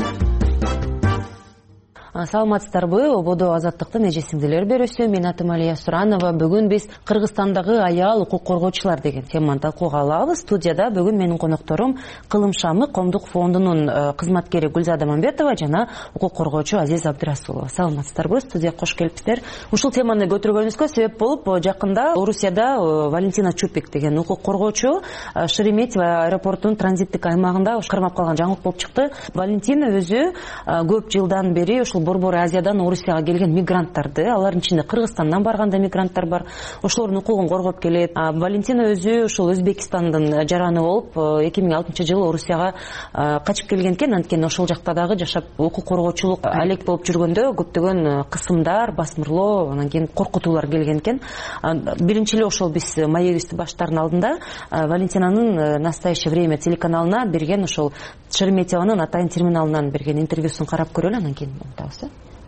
Саламатсыздарбы? Ободо Азаттыктын эжесиңдилер берүүсү. Мен атым Алия Суранова. Бүгүн биз Кыргызстандагы аял укук коргоочулар деген теманы талкууга алабыз. Студияда бүгүн менин конокторум Кылым Шамы коомдук фондунун кызматкери Гүлзада Мамбетова жана укук коргоочу Азиз Абдырасулова. Саламатсыздарбы? Студияга кош келипсиздер. Ушул теманы көтөргөнүбүзгө себеп болуп, жакында Орусияда Валентина Чупик деген укук коргоочу Шереметьево аэропортунун транзиттик аймагында кармап калган жаңылык болуп чыкты. Валентина өзү көп жылдан бери ушул Борбор Азиядан Орусияга келген мигранттарды, алардын ичинде Кыргызстандан барганда мигранттар бар, ошолордун укугун коргоп келет. Валентина өзү ушул Өзбекстандын жараны болуп, эки миң алтынчы жылы Орусияга качып келген экен. Анткени ошол жакта дагы жашап укук коргоочулук алек болуп жүргөндө көптөгөн кысымдар, басмырлоо, анан кийин коркутуулар келген экен. Биринчи эле ошол биз маегибизди баштаардын алдында Валентинанын «Настоящее время» телеканалына берген, ошол Шереметьевонун атайын терминалынан берген интервьюсун карап көрөлү, анан кийин унутабыз.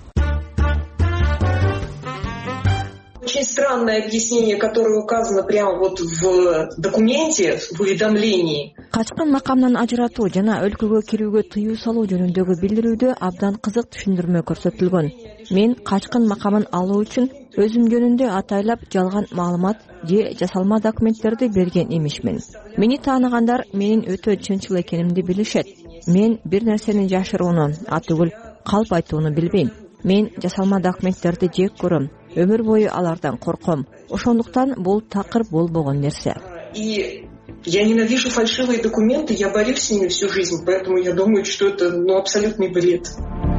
Очень странное объяснение, которое указано прямо вот в документе, в уведомлении.
Качкан макамдан ажыратуу жана өлкөгө кирүүгө тыюу салуу жөнүндөгү билдирүүдө абдан кызык түшүндүрмө көрсөтүлгөн. Мен качкан макамын алуу үчүн өзүм жөнүндө атайлап жалган маалымат же жасалма документтерди берген эмишмин. Мени тааныгандар менин өтө чынчыл экенимди билишет. Мен бир нерсени жашырууну, атүгүл калп айтууну билбейм. Мен жасалма документтерди жек көрөм. Өмүр бою алардан корком. Ошондуктан бул такыр болбогон нерсе.
И я ненавижу фальшивые документы, я борюсь с ними всю жизнь, поэтому я думаю, что это ну, абсолютный бред.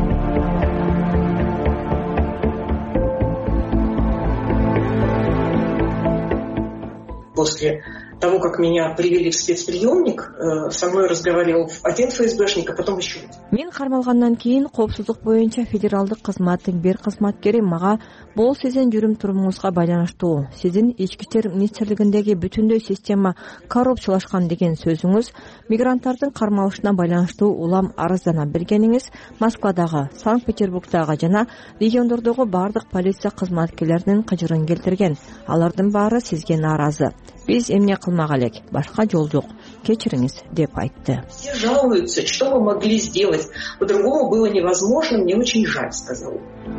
После того, как меня привели в спецприемник, со мной разговаривал один ФСБшник, а потом еще один.
Мен кармалгандан кийин коопсуздук боюнча федералдык кызматтын бир кызматкери мага бул сиздин жүрүм турумуңузга байланыштуу, сиздин ички иштер министрлигиндеги бүтүндөй система коррупциялашкан деген сөзүңүз, мигранттардын кармалышына байланыштуу улам арыздана бергениңиз Москвадагы, Санкт-Петербургдагы жана региондордогу бардык полиция кызматкерлеринин кыжырын келтирген. Алардын баары сизге нааразы. Биз эмне кылмак элек, башка жол жок, кечириңиз деп айтты.
Все жалуются, что мы могли сделать. По-другому было невозможно, мне очень жаль, сказал.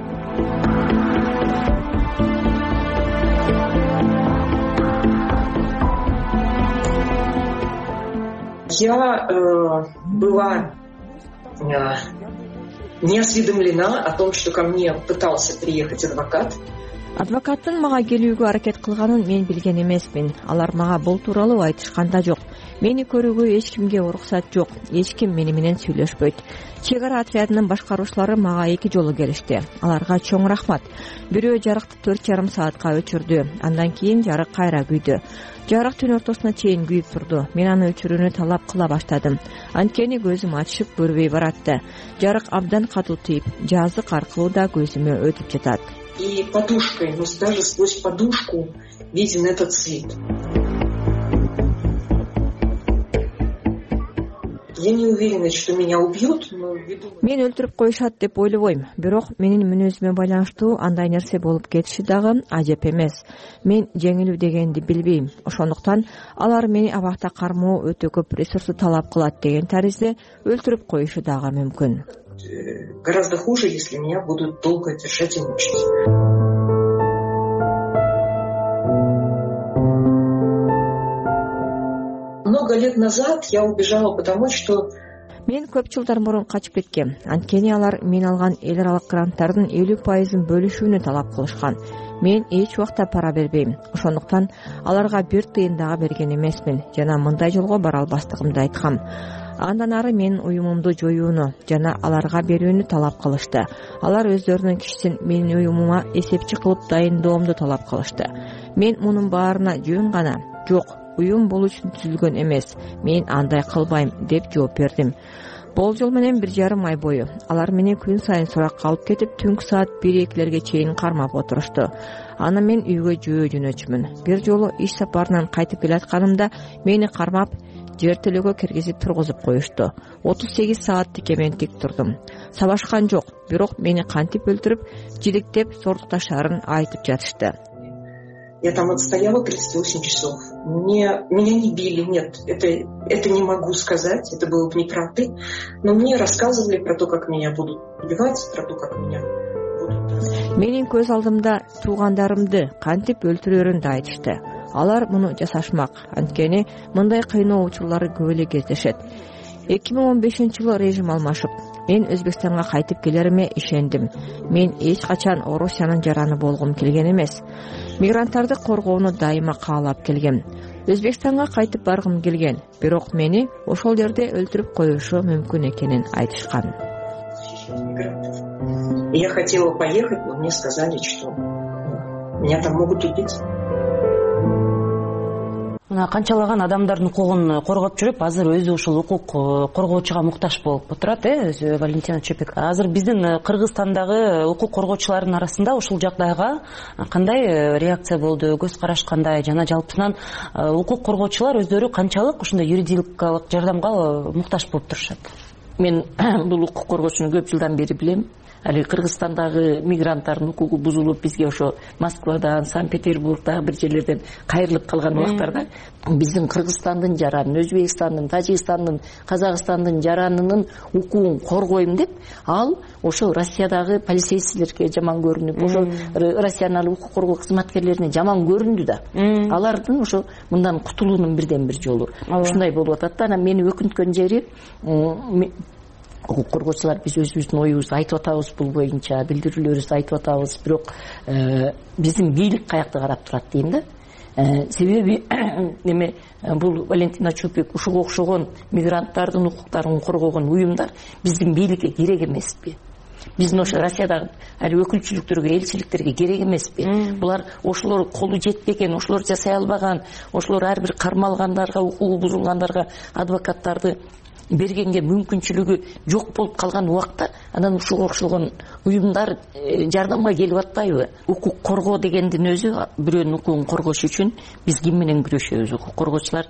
Я э, была э, не осведомлена о том, что ко мне пытался приехать адвокат.
Адвокаттын мага келүүгө аракет кылганын мен билген эмесмин. Алар мага бул тууралуу айтышкан да жок. Мени көрүүгө эч кимге уруксат жок. Эч ким мени менен сүйлөшпөйт. Чек ара отрядынын башкаруучулары мага эки жолу келишти. Аларга чоң рахмат. Бирөө жарыкты төрт жарым саатка өчүрдү. Андан кийин жарык кайра күйдү. Жарык түн ортосуна чейин күйүп турду. Мен аны өчүрүүнү талап кыла баштадым. Анткени көзүм ачышып көрбөй баратты. Жарык абдан катуу тийип, жазык аркылуу да көзүмө өтүп жатат.
И подушкой, но даже сквозь подушку виден этот свет. Я не уверена, что меня убьют, но ввиду...
Мен өлтүрүп коюшат деп ойлобойм. Бирок менин мүнөзүмө байланыштуу андай нерсе болуп кетиши дагы ажеп эмес. Мен жеңилүү дегенди билбейм. Ошондуктан алар мени абакта кармоо өтө көп ресурсту талап кылат деген таризде өлтүрүп коюшу дагы мүмкүн.
Гораздо хуже, если меня будут долго держать и мучить. Много лет назад я убежала потому, что
Мен көп жылдар мурун качып кеткем. Анткени алар мен алган эл аралык гранттардын элүү пайызын бөлүшүүнү талап кылышкан. Мен эч убакта пара бербейм. Ошондуктан аларга бир тыйын дагы берген эмесмин жана мындай жолго бара албастыгымды айткам. Андан ары менин уюмумду жоюуну жана аларга берүүнү талап кылышты. Алар өздөрүнүн кишисин менин уюмума эсепчи кылып дайындоомду талап кылышты. Мен мунун баарына жөн гана жок, уюм бул үчүн түзүлгөн эмес, мен андай кылбайм деп жооп бердим. Болжол менен бир жарым ай бою алар менен күн сайын суракка алып кетип, түнкү саат бир экилерге чейин кармап отурушту. Аны мен үйгө жөө жөнөчүмүн. Бир жолу иш сапарынан кайтып келатканымда мени кармап жертөлөгө киргизип тургузуп коюшту. отуз сегиз сааттыкке мен тик турдум. Сабашкан жок, бирок мени кантип өлтүрүп, жидиктеп сордукташаарын айтып жатышты.
Я там отстояла тридцать восемь часов. Мне, меня не били, нет, это, это не могу сказать, это было бы неправдой. Но мне рассказывали про то, как меня будут убивать, про то, как меня будут...
Менин көз алдымда туугандарымды кантип өлтүрөөрүн да айтышты. Алар муну жасашмак, анткени мындай кыйноо учурлары көп эле кездешет. эки миң он бешинчи жылы режим алмашып, мен Өзбекстанга кайтып келериме ишендим. Мен эч качан Орусиянын жараны болгум келген эмес. Мигранттарды коргоону дайыма каалап келгем. Өзбекстанга кайтып баргым келген, бирок мени ошол жерде өлтүрүп коюшу мүмкүн экенин айтышкан.
Я хотела поехать, но мне сказали, что меня там могут убить.
Мына канчалаган адамдардын укугун коргоп жүрүп, азыр өзү ушул укук коргоочуга муктаж болуп отурат, э, өзү Валентина Чепек. Азыр биздин Кыргызстандагы укук коргоочулардын арасында ушул жагдайга кандай реакция болду, көз караш кандай, жана жалпысынан укук коргоочулар өздөрү канчалык ушундай юридикалык жардамга муктаж болуп турушат?
Мен бул укук коргоочуну көп жылдан бери билем. Али Кыргызстандагы мигранттардын укугу бузулуп, бизге ошо Москвадан, Санкт-Петербургдагы бир жерлерден кайрылып калган убактарда биздин Кыргызстандын жаранын, Өзбекстандын, Тажикстандын, Казакстандын жаранынын укугун коргойм деп, ал ошо Россиядагы полицейскийлерге жаман көрүнүп, ошо Россиянын укук коргоо кызматкерлерине жаман көрүндү да. Алардын ошо мындан кутулуунун бирден бир жолу. Ушундай болуп атат да. Анан мени өкүнткөн жери, укук коргоочулар биз өзүбүздүн оюбузду айтып атабыз, бул боюнча билдирүүлөрүбүздү айтып атабыз, бирок биздин бийлик каякта карап турат дейм да. Себеби неме бул Валентина Чепек ушуга окшогон мигранттардын укуктарын коргогон уюмдар биздин бийликке керек эмеспи? Биздин ошо Россиядагы али өкүлчүлүктөргө, элчиликтерге керек эмеспи? Булар ошолор колу жетпеген, ошолор жасай албаган, ошолор ар бир кармалгандарга, укугу бузулгандарга адвокаттарды бергенге мүмкүнчүлүгү жок болуп калган убакта анан ушуга окшогон уюмдар жардамга келип атпайбы? Укук коргоо дегендин өзү, бирөөнүн укугун коргош үчүн биз ким менен күрөшөбүз? Укук коргоочулар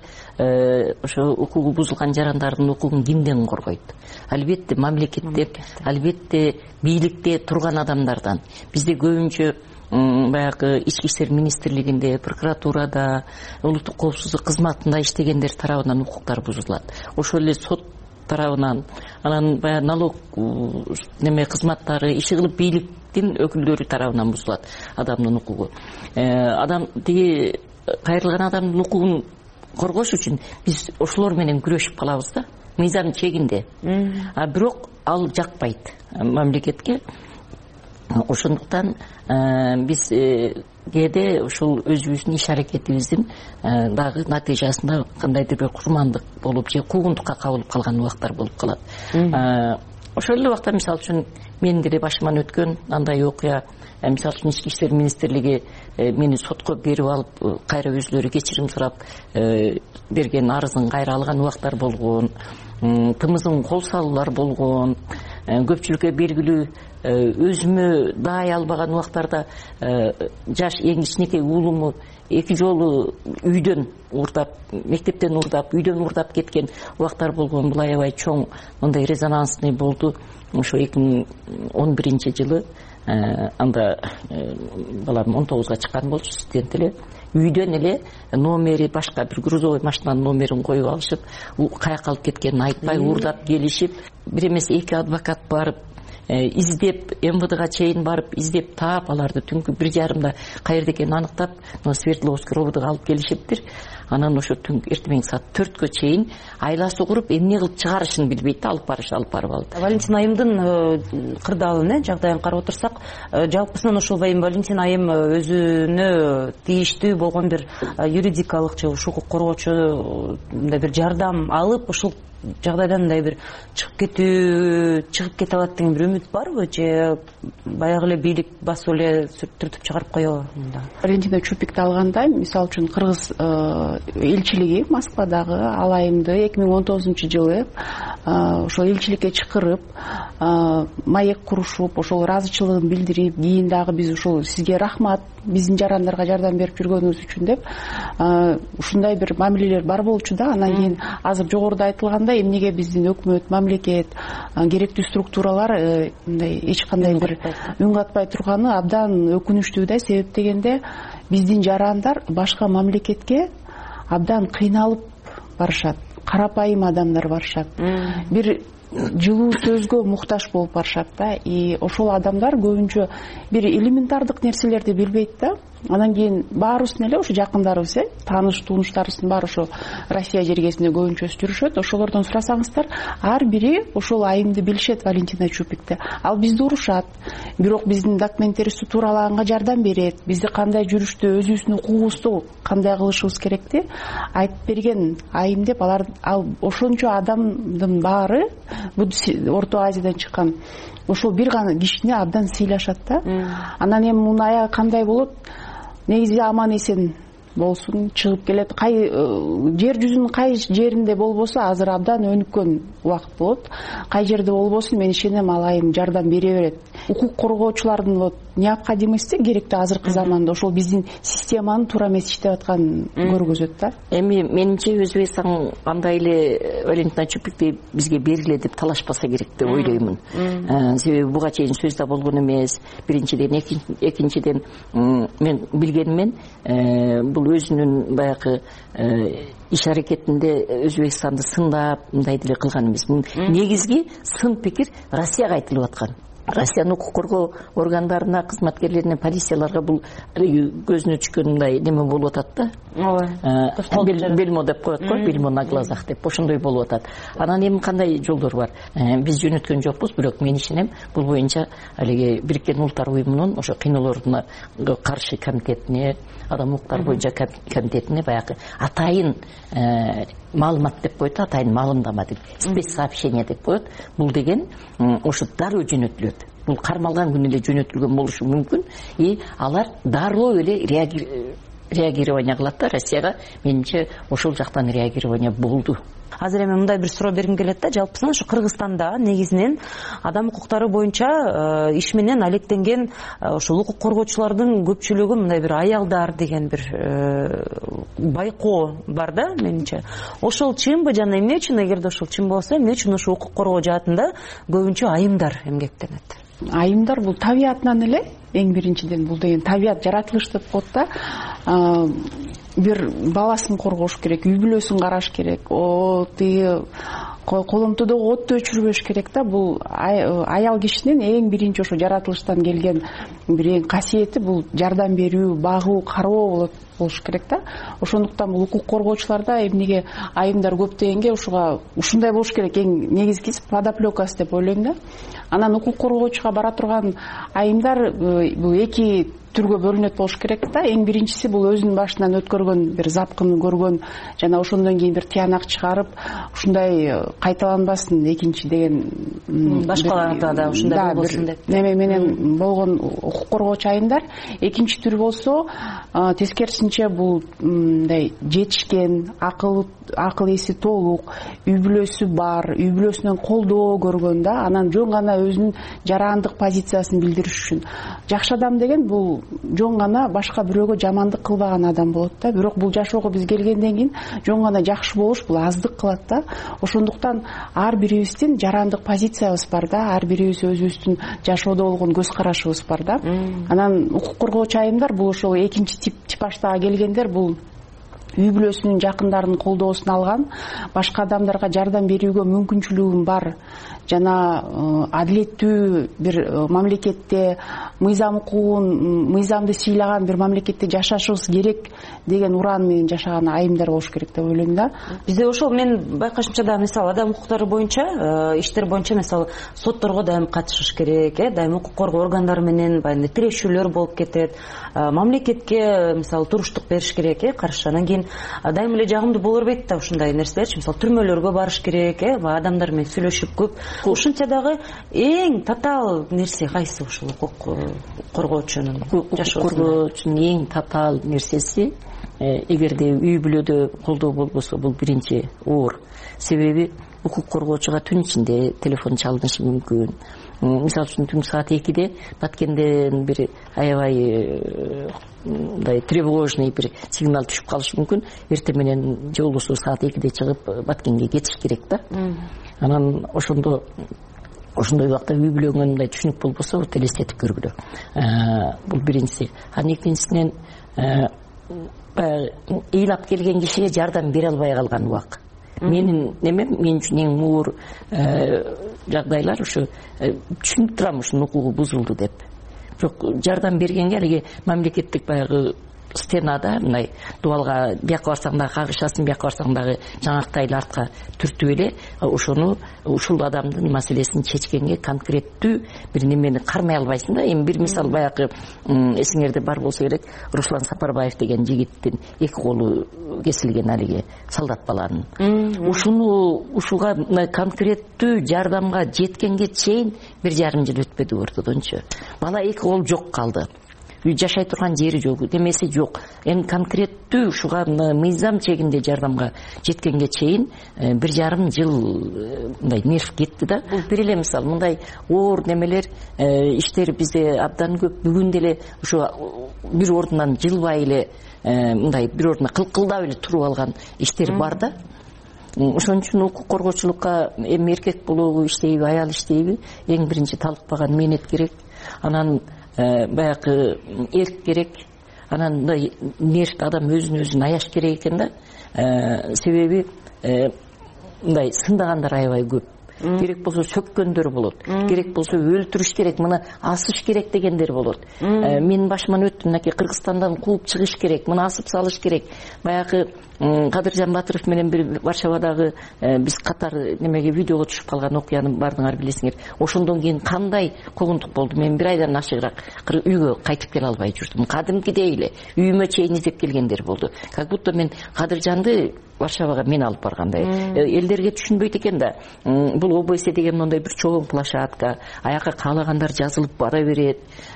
ошо укугу бузулган жарандардын укугун кимден коргойт? Албетте мамлекеттен, албетте бийликте турган адамдардан. Бизде көбүнчө баягы ички иштер министрлигинде, прокуратурада, улуттук коопсуздук кызматында иштегендер тарабынан укуктар бузулат. Ошол эле сот тарабынан, анан баягы налог неме кызматтары, иши кылып бийликтин өкүлдөрү тарабынан бузулат адамдын укугу. Адам тиги кайрылган адамдын укугун коргош үчүн биз ошолор менен күрөшүп калабыз да, мыйзам чегинде. А бирок ал жакпайт мамлекетке. Ошондуктан биз кээде ушул өзүбүздүн иш аракетибиздин дагы натыйжасында кандайдыр бир курмандык болуп же куугунтукка кабылып калган убактар болуп калат. Ошол эле убакта мисалы үчүн менин деле башыман өткөн андай окуя, мисалы үчүн ички иштер министрлиги мени сотко берип алып, кайра өзүлөрү кечирим сурап берген арызын кайра алган убактар болгон, тымызын кол салуулар болгон, көпчүлүккө белгилүү өзүмө даай албаган убактарда жаш эң кичинекей уулуму эки жолу үйдөн урдап, мектептен урдап, үйдөн урдап кеткен убактар болгон. Бул аябай чоң мындай резонансный болду. Ошо эки миң он биринчи жылы анда балам он тогузга чыккан болчу, студент эле. Үйдөн эле номери башка бир грузовой машинанын номерин коюп алышып, каяка алып кеткенин айтпай урдап келишип, бир эмес эки адвокат барып издеп, эм вэ дэга чейин барып издеп таап, аларды түнкү бир жарымда каерде экенин аныктап, Свердловский рободго алып келишиптир. анан ошо түн эртең саат төрткө чейин айласы куруп эмне кылып чыгарышын билбейт да, алып барыш алып барып алды.
Валентин айымдын кырдаалын э жагдайын карап отурсак, жалпысынан ошол Валентин айым өзүнө тийиштүү болгон бир юридикалык же укук коргоочу мындай бир жардам алып ушул жагдайдан мындай бир чыгып кетүү чыгып кете алат деген бир үмүт барбы, же баягы эле бийлик басып эле түртүп чыгарып коебу?
Валентина Чупикти алганда, мисалы үчүн кыргыз элчилиги Москвадагы ал айымды эки миң он тогузунчу жылы ошол элчиликке чакырып, маек курушуп, ошол ыраазычылыгын билдирип, кийин дагы биз ушул сизге рахмат, биздин жарандарга жардам берип жүргөнүңүз үчүн деп ушундай бир мамилелер бар болчу да. Анан кийин азыр жогоруда айтылгандай, эмнеге биздин өкмөт, мамлекет, керектүү структуралар мындай эч кандай бир үн катпай турганы абдан өкүнүчтүү да. Себеп дегенде биздин жарандар башка мамлекетке абдан кыйналып барышат, карапайым адамдар барышат, бир жылуу сөзгө муктаж болуп барышат да. И ошол адамдар көбүнчө бир элементардык нерселерди билбейт да. Анан кийин баарыбыздын эле ошо жакындарыбыз, э тааныш тууныштарыбыздын баары ошо Россия жергесинде көбүнчө жүрүшөт. Ошолордон сурасаңыздар, ар бири ошол айымды билишет, Валентина Чупикти. Ал бизди урушат, бирок биздин документтерибизди тууралаганга жардам берет, бизди кандай жүрүштү, өзүбүздүн укугубузду кандай кылышыбыз керекти айтып берген айым деп. Алар ал ошончо адамдын баары бул Орто Азиядан чыккан ошол бир гана кишини абдан сыйлашат да. Анан эми мунун аягы кандай болот? Негизи аман эсен болсун, чыгып келет. Кай жер жүзүнүн кай жеринде болбосо азыр абдан өнүккөн убакыт болот. Кай жерде болбосун, мен ишенем ал айым жардам бере берет. Укук коргоочулардын вот необходимости керектүү азыркы заманда ошол биздин системанын туура эмес иштеп атканын көргөзөт да.
Эми менимче Өзбекстан кандай эле Валентина Чупикти бизге бергиле деп талашпаса керек деп ойлоймун. Себеби буга чейин сөз да болгон эмес. Биринчиден, экинчиден мен билгенимен бул өзүнүн баягы иш аракетинде Өзбекстанды сындап мындай деле кылган эмес. Негизги сын пикир Россияга айтылып аткан. Россиянын укук коргоо органдарына, кызматкерлерине, полицияларга бул көзүнө түшкөн мындай неме болуп атат да. Ооба. Бельмо деп коет го, бельмо на глазах деп ошондой болуп атат. Анан эми кандай жолдор бар? Биз жөнөткөн жокпуз, бирок мен ишенем бул боюнча алиги Бириккен Улуттар уюмунун ошо кыйноолоруна каршы комитетине, адам укуктары боюнча комитетине баягы атайын маалымат деп коет, атайын маалымдама деп, спецсообщение деп коет. Бул деген ошо дароо жөнөтүлөт. Бул кармалган күнү эле жөнөтүлгөн болушу мүмкүн. И алар дароо эле реагирование кылат да. Россияга менимче ошол жактан реагирование болду.
Азыр эми мындай бир суроо бергим келет да. Жалпысынан ушу Кыргызстанда негизинен адам укуктары боюнча иш менен алектенген ошол укук коргоочулардын көпчүлүгү мындай бир аялдар деген бир байкоо бар да менимче. Ошол чынбы жана эмне үчүн, эгерде ошол чын болсо, эмне үчүн ошол укук коргоо жаатында көбүнчө айымдар эмгектенет?
Айымдар бул табиятынан эле, эң биринчиден бул деген табият, жаратылыш деп коет да. Бир баласын коргош керек, үй бүлөсүн караш керек, о тиги коломтодогу отту өчүрбөш керек да. Бул аял кишинин эң биринчи ошо жаратылыштан келген бир эң касиети бул жардам берүү, багуу, кароо болот болуш керек да. Ошондуктан бул укук коргоочуларда эмнеге айымдар көп дегенге ушуга ушундай болуш керек, эң негизгиси подоплекасы деп ойлойм да. Анан укук коргоочуга бара турган айымдар бул эки түргө бөлүнөт болуш керек да. Эң биринчиси бул өзүнүн башынан өткөргөн бир запкынды көргөн жана ошондон кийин бир тыянак чыгарып ушундай кайталанбасын, экинчи деген
башкаларда да ушундай болбосун деп
неме менен болгон укук коргоочу айымдар. Экинчи түр болсо тескерисинче бул мындай жетишкен, акыл акыл эси толук, үй бүлөсү бар, үй бүлөсүнөн колдоо көргөн да. Анан жөн гана өзүнүн жарандык позициясын билдириш үчүн. Жакшы адам деген бул жөн гана башка бирөөгө жамандык кылбаган адам болот да. Бирок бул жашоого биз келгенден кийин жөн гана жакшы болуш бул аздык кылат да. Ошондуктан ар бирибиздин жарандык позициябыз бар да. Ар бирибиз өзүбүздүн жашоодо болгон көз карашыбыз бар да. Анан укук коргоочу айымдар бул ошол экинчи тип типаждагы келгендер. Бул үй бүлөсүнүн жакындарынын колдоосун алган, башка адамдарга жардам берүүгө мүмкүнчүлүгүм бар жана адилеттүү бир мамлекетте, мыйзам укугун, мыйзамды сыйлаган бир мамлекетте жашашыбыз керек деген ураан менен жашаган айымдар болуш керек деп ойлойм да.
Бизде ошол мен байкашымча да мисалы адам укуктары боюнча иштер боюнча мисалы сотторго дайым катышыш керек, э, дайым укук коргоо органдары менен баягы тирешүүлөр болуп кетет. Мамлекетке мисалы туруштук бериш керек, э, каршы. Анан кийин дайым эле жагымдуу боло бербейт да ушундай нерселерчи. Мисалы түрмөлөргө барыш керек, э, адамдар менен сүйлөшүп көп. Ушунча дагы эң татаал нерсе кайсы ушул укук коргоочунун жашоосунда?
Коргоочунун эң татаал нерсеси эгерде үй бүлөдө колдоо болбосо бул биринчи оор. Себеби укук коргоочуга түн ичинде телефон чалынышы мүмкүн. Мисалы үчүн түнкү саат экиде Баткенден бир аябай мындай тревожный бир сигнал түшүп калышы мүмкүн. Эртең менен же болбосо саат экиде чыгып Баткенге кетиш керек да. Анан ошондо ошондой убакта үй бүлөгө мындай түшүнүк болбосо элестетип көргүлө. Бул биринчиси. Анан экинчисинен ыйлап келген кишиге жардам бере албай калган убак. Менин немем, мен үчүн эң оор жагдайлар ушу түшүнүп турам ушунун укугу бузулду деп. Бирок жардам бергенге алиги мамлекеттик баягы стенада мындай дубалга бияка барсаң дагы кагышасың, бияка барсаң дагы жаңактай эле артка түртүп эле ошону ушул адамдын маселесин чечкенге конкреттүү бир немени кармай албайсың да. Эми бир мисал баягы эсиңерде бар болсо керек, Руслан Сапарбаев деген жигиттин эки колу кесилген алиги солдат баланын. Ушуну ушуга конкреттүү жардамга жеткенге чейин бир жарым жыл өтпөдү ортодончу. Бала эки кол жок калды. Жашай турган жери жок, демеси жок. Эми конкреттүү ушуга мыйзам чегинде жардамга жеткенге чейин бир жарым жыл мындай нерв кетти да. Бул бир эле мисал, мындай оор немелер иштер бизде абдан көп. Бүгүн деле ушу бир ордунан жылбай эле мындай бир ордуна кылкылдап эле туруп алган иштер бар да. Ошон үчүн укук коргоочулукка эми эркек болобу иштейби, аял иштейби, эң биринчи талыкпаган мээнет керек. Анан баягы эрк керек, анан мындай нерв адам өзүн өзүн аяш керек экен да. Себеби мындай сындагандар аябай көп. Керек болсо сөккөндөр болот, керек болсо өлтүрүш керек, мына асыш керек дегендер болот. Менин башыман өттү, мынакей Кыргызстандан кууп чыгыш керек, мына асып салыш керек. Баягы Кадыржан Батыров менен бир Варшавадагы биз катар немеге видеого түшүп калган окуяны бардыңар билесиңер. Ошондон кийин кандай куугунтук болду? Мен бир айдан ашыгыраак үйгө кайтып келе албай жүрдүм. Кадимкидей эле үйүмө чейин издеп келгендер болду. Как будто мен Кадыржанды Варшавага мен алып баргандай. Элдерге түшүнбөйт экен да. Бул ОБС деген мындай бир чоң площадка, аяка каалагандар жазылып бара берет.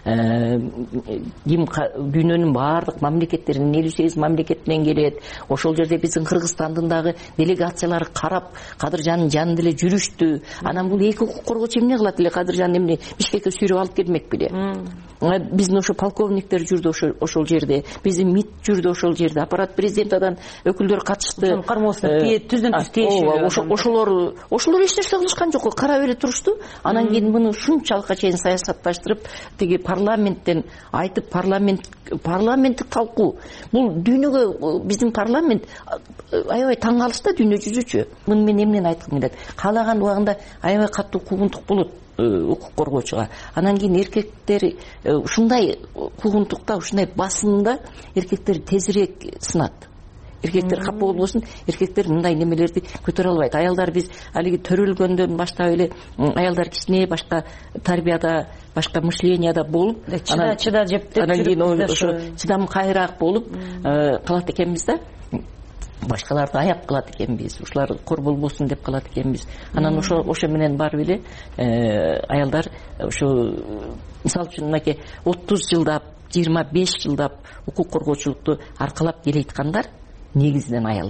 Ким дүйнөнүн баардык мамлекеттеринин элүү сегиз мамлекетинен келет. Ошол жерде биздин Кыргызстандын дагы делегациялары карап, Кадыржандын жанында эле жүрүштү. Анан бул эки укук коргоочу эмне кылат эле? Кадыржан эмне Бишкекке сүйрөп алып келмек беле? Биздин ошо полковниктер жүрдү ошол жерде, биздин МИД жүрдү ошол жерде, аппарат президентадан өкүлдөр катышты.
Түздөн түз тиешүү.
Ошолор ошолор эч нерсе кылышкан жок, карап эле турушту. Анан кийин муну ушунчалыкка чейин саясатташтырып, тиги парламенттен айтып, парламент парламенттик талкуу. Бул дүйнөгө биздин парламент аябай таң калышта дүйнө жүзүчү. Муну мен эмнени айткым келет? Каалаган убагында аябай катуу куугунтук болот укук коргоочуга. Анан кийин эркектер ушундай куугунтукта, ушундай басымда эркектер тезирээк сынат. Эркектер капа болбосун, эркектер мындай немелерди көтөрө албайт. Аялдар биз алиги төрөлгөндөн баштап эле аялдар кичине башка тарбияда, башка мышленияда болуп,
чыда чыда жеп
анан кийин ошо чыдам кайраак болуп калат экенбиз да. Башкаларды аяп калат экенбиз, ушулар кор болбосун деп калат экенбиз. Анан ошо ошо менен барып эле аялдар ошо мисалы үчүн мынакей отуз жылдап, жыйырма беш жылдап укук коргоочулукту аркалап келе аткандар негизинен аялдар.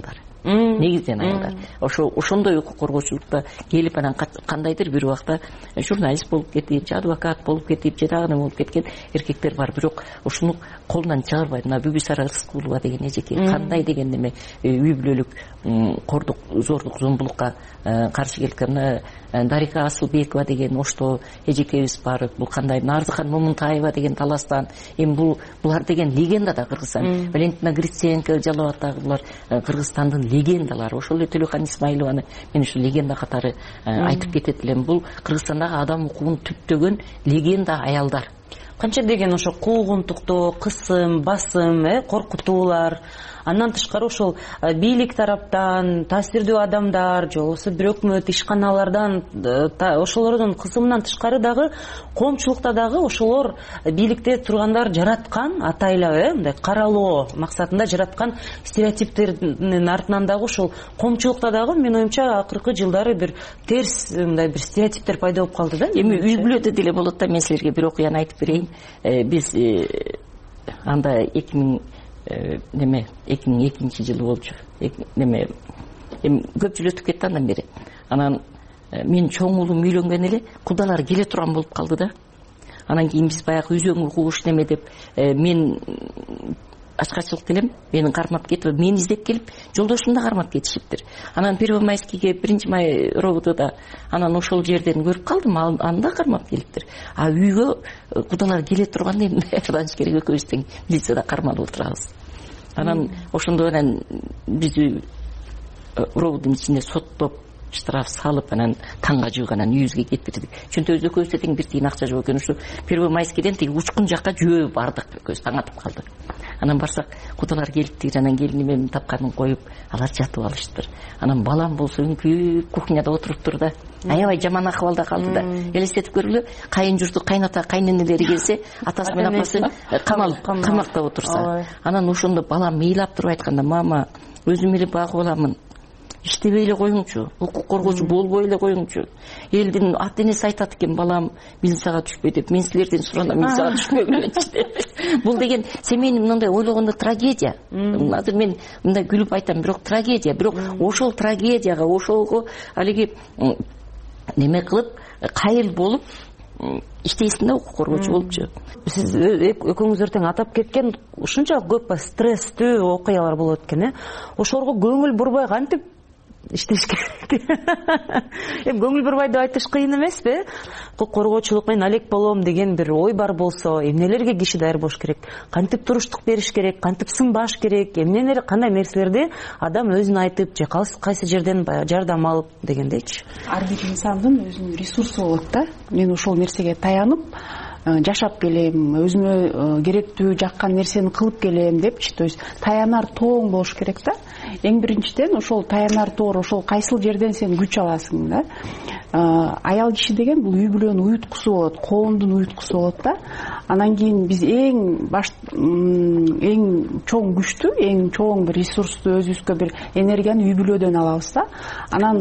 негизден аялдар. Ошо ошондой укук коргоочулукта келип анан кандайдыр бир убакта журналист болуп кетип, же адвокат болуп кетип, же дагы болуп кеткен эркектер бар. Бирок ошону колунан чыгарбайт. Мына Бүгүсара Рыскулова деген эжеке кандай деген неме үй бүлөлүк кордук, зордук, зомбулукка каршы келген. Дарика Асылбекова деген ошто эжекебиз бар. Бул кандай? Нарзыхан Момунтаева деген Таластан. Эми бул булар деген легенда да Кыргызстан. Валентина Гриценко, Жалал Атагылар Кыргызстандын легендалары. Ошол эле Төлөкан Исмаилованы мен ушу легенда катары айтып кетет элем. Бул Кыргызстандагы адам укугун түптөгөн легенда аялдар.
Канча деген ошо куугунтуктоо, кысым, басым, э, коркутуулар, андан тышкары ошол бийлик тараптан, таасирдүү адамдар, же болбосо бир өкмөт ишканалардан, ошолордун кысымынан тышкары дагы коомчулукта дагы ошолор бийликте тургандар жараткан атайлап, э, мындай каралоо максатында жараткан стереотиптердин артынан дагы ошол коомчулукта дагы менин оюмча акыркы жылдары бир терс мындай бир стереотиптер пайда болуп калды да.
Эми үй бүлөдө деле болот да. Мен силерге бир окуяны айтып берейин. Биз анда эки миң неме эки миң экинчи жылы болчу. Неме эми көп жыл өтүп кетти андан бери. Анан менин чоң уулум үйлөнгөн эле кудалар келе турган болуп калды да. Анан кийин биз баягы үзөңгү кууш неме деп мен ачкачылык делем, мени кармап кетип, мени издеп келип, жолдошум да кармап кетишиптир. Анан Первомайскийге биринчи май робудуда анан ошол жерден көрүп калдым, аны да кармап келиптир. А үйгө кудалар келе турганда эми ырданыш керек, экөөбүз тең милицияда кармалып отурабыз. Анан ошондо менен биз робудун ичинде соттоп, штраф салып, анан таңга жууп, анан үйүбүзгө кетип бирдик. Чөнтөбүздө экөөбүзгө тең бир тиын акча жок экен. Ушу Первомайскийден тиги учкун жакка жөө бардык, экөөбүз таң атып калдык. Анан барсак кудалар келиптир, анан келиним эми тапканын коюп, алар жатып алыштыр. Анан балам болсо үңкүп кухняда отуруптур да. Аябай жаман акыбалда калды да. Элестетип көргүлө, кайын журту, кайната, кайненелери келсе, атасы менен апасы камалып, камакта отурса. Анан ошондо балам ыйлап туруп айтканда, мама, өзүм эле багып аламын. Иштебей эле коюңчу, укук коргоочу болбой эле коюңчу. Элдин ата энеси айтат экен, балам, милицияга түшпөй деп. Мен силерден суранам, милицияга түшпөгүлөчү. Бул деген семейный мындай ойлогондо трагедия. Азыр мен мындай күлүп айтам, бирок трагедия. Бирок ошол трагедияга, ошолго алиги неме кылып, кайыл болуп иштейсиң да, укук коргоочу болупчу.
Сиз экөөңүздөр тең атап кеткен ушунча көп стресстүү окуялар болот экен, э? Ошолорго көңүл бурбай кантип иштеш керек? Эми көңүл бурбай деп айтыш кыйын эмеспи? Укук коргоочулук менен алек болом деген бир ой бар болсо, эмнелерге киши даяр болуш керек? Кантип туруштук бериш керек? Кантип сынбаш керек? Эмнелер, кандай нерселерди адам өзүн айтып, же кайсы жерден жардам алып дегендейчи?
Ар бир инсандын өзүнүн ресурсу болот да. Мен ошол нерсеге таянып жашап келем, өзүмө керектүү жаккан нерсени кылып келем депчи. То есть таянар тоң болуш керек да. Эң биринчиден ошол таянар тоор, ошол кайсыл жерден сен күч аласың да. Аял киши деген бул үй бүлөнүн уюткусу болот, коомдун уюткусу болот да. Анан кийин биз эң баш эң чоң күчтү, эң чоң бир ресурсту, өзүбүзгө бир энергияны үй бүлөдөн алабыз да. Анан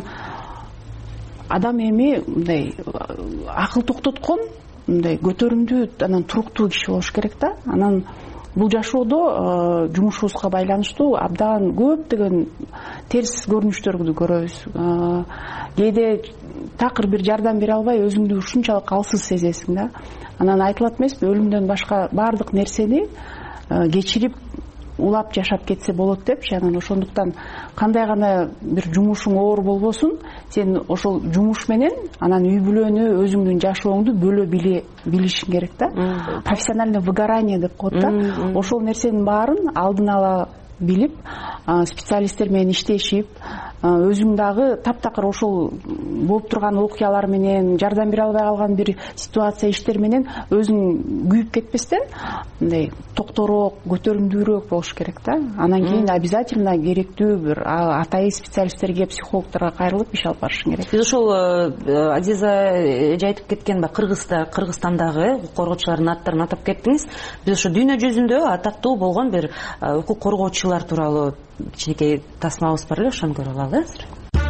адам эми мындай акыл токтоткон, мындай көтөрүмдүү, анан туруктуу киши болуш керек да. Анан бул жашоодо жумушубузга байланыштуу абдан көптөгөн терс көрүнүштөрдү көрөбүз. Кээде такыр бир жардам бере албай өзүңдү ушунчалык алсыз сезесиң да. Анан айтылат эмеспи, өлүмдөн башка баардык нерсени кечирип улап жашап кетсе болот депчи. Анан ошондуктан кандай гана бир жумушуң оор болбосун, сен ошол жумуш менен анан үй бүлөнү, өзүңдүн жашооңду бөлө билишиң керек да. Профессиональное выгорание деп коет да. Ошол нерсенин баарын алдын ала билип, специалисттер менен иштешип, өзүң дагы таптакыр ошол болуп турган окуялар менен, жардам бере албай калган бир ситуация, иштер менен өзүң күйүп кетпестен, мындай токтороок, көтөрүмдүүрөөк болуш керек да. Анан кийин обязательно керектүү бир атайын специалисттерге, психологдорго кайрылып иш алып барышың керек.
Биз ошол Адиза эже айтып кеткен ба, Кыргызда, Кыргызстандагы укук коргоочулардын аттарын атап кеттиңиз. Биз ошо дүйнө жүзүндө атактуу болгон бир укук коргоочулар тууралуу кичинекей тасмабыз бар эле, ошону көрүп алалы азыр.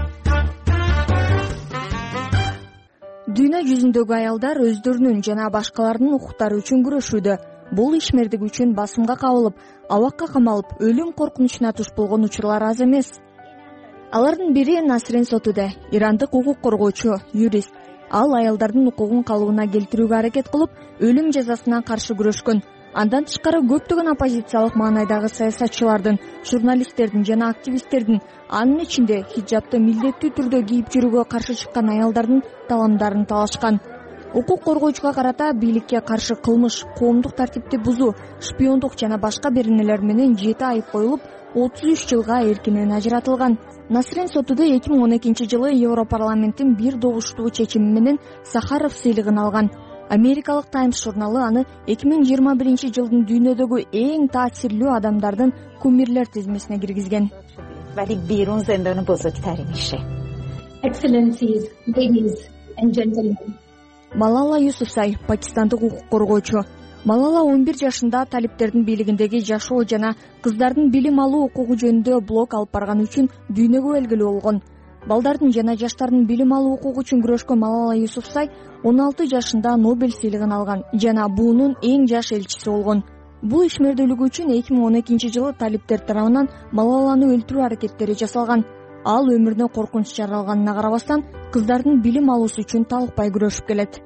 Дүйнө жүзүндөгү аялдар өздөрүнүн жана башкалардын укуктары үчүн күрөшүүдө. Бул ишмердик үчүн басымга кабылып, абакка камалып, өлүм коркунучуна туш болгон учурлар аз эмес. Алардын бири Насрин Сотуде, ирандык укук коргоочу, юрист. Ал аялдардын укугун калыбына келтирүүгө аракет кылып, өлүм жазасына каршы күрөшкөн. Андан тышкары көптөгөн оппозициялык маанайдагы саясатчылардын, журналисттердин жана активисттердин, анын ичинде хиджабты милдеттүү түрдө кийип жүрүүгө каршы чыккан аялдардын таламдарын талашкан. Укук коргоочуга карата бийликке каршы кылмыш, коомдук тартипти бузуу, шпиондук жана башка беренелер менен жети айып коюлуп, отуз үч жылга эркинен ажыратылган. Насрин Сотуде эки миң он экинчи жылы Европарламенттин бир добуштуу чечими менен Сахаров сыйлыгын алган. Америкалык Таймс журналы аны эки миң жыйырма биринчи жылдын дүйнөдөгү эң таасирлүү адамдардын кумирлер тизмесине киргизген.
Excellencies, ladies and gentlemen.
Малала Юсуфзай, пакистандык укук коргоочу. Малала он бир жашында талиптердин бийлигиндеги жашоо жана кыздардын билим алуу укугу жөнүндө блог алып барган үчүн дүйнөгө белгилүү болгон. Балдардын жана жаштардын билим алуу укугу үчүн күрөшкөн Малала Юсуфзай он алты жашында Нобель сыйлыгын алган жана буунун эң жаш элчиси болгон. Бул ишмердүүлүгү үчүн эки миң он экинчи жылы талиптер тарабынан Малаланы өлтүрүү аракеттери жасалган. Ал өмүрүнө коркунуч жаралганына карабастан, кыздардын билим алуусу үчүн талыкпай күрөшүп келет.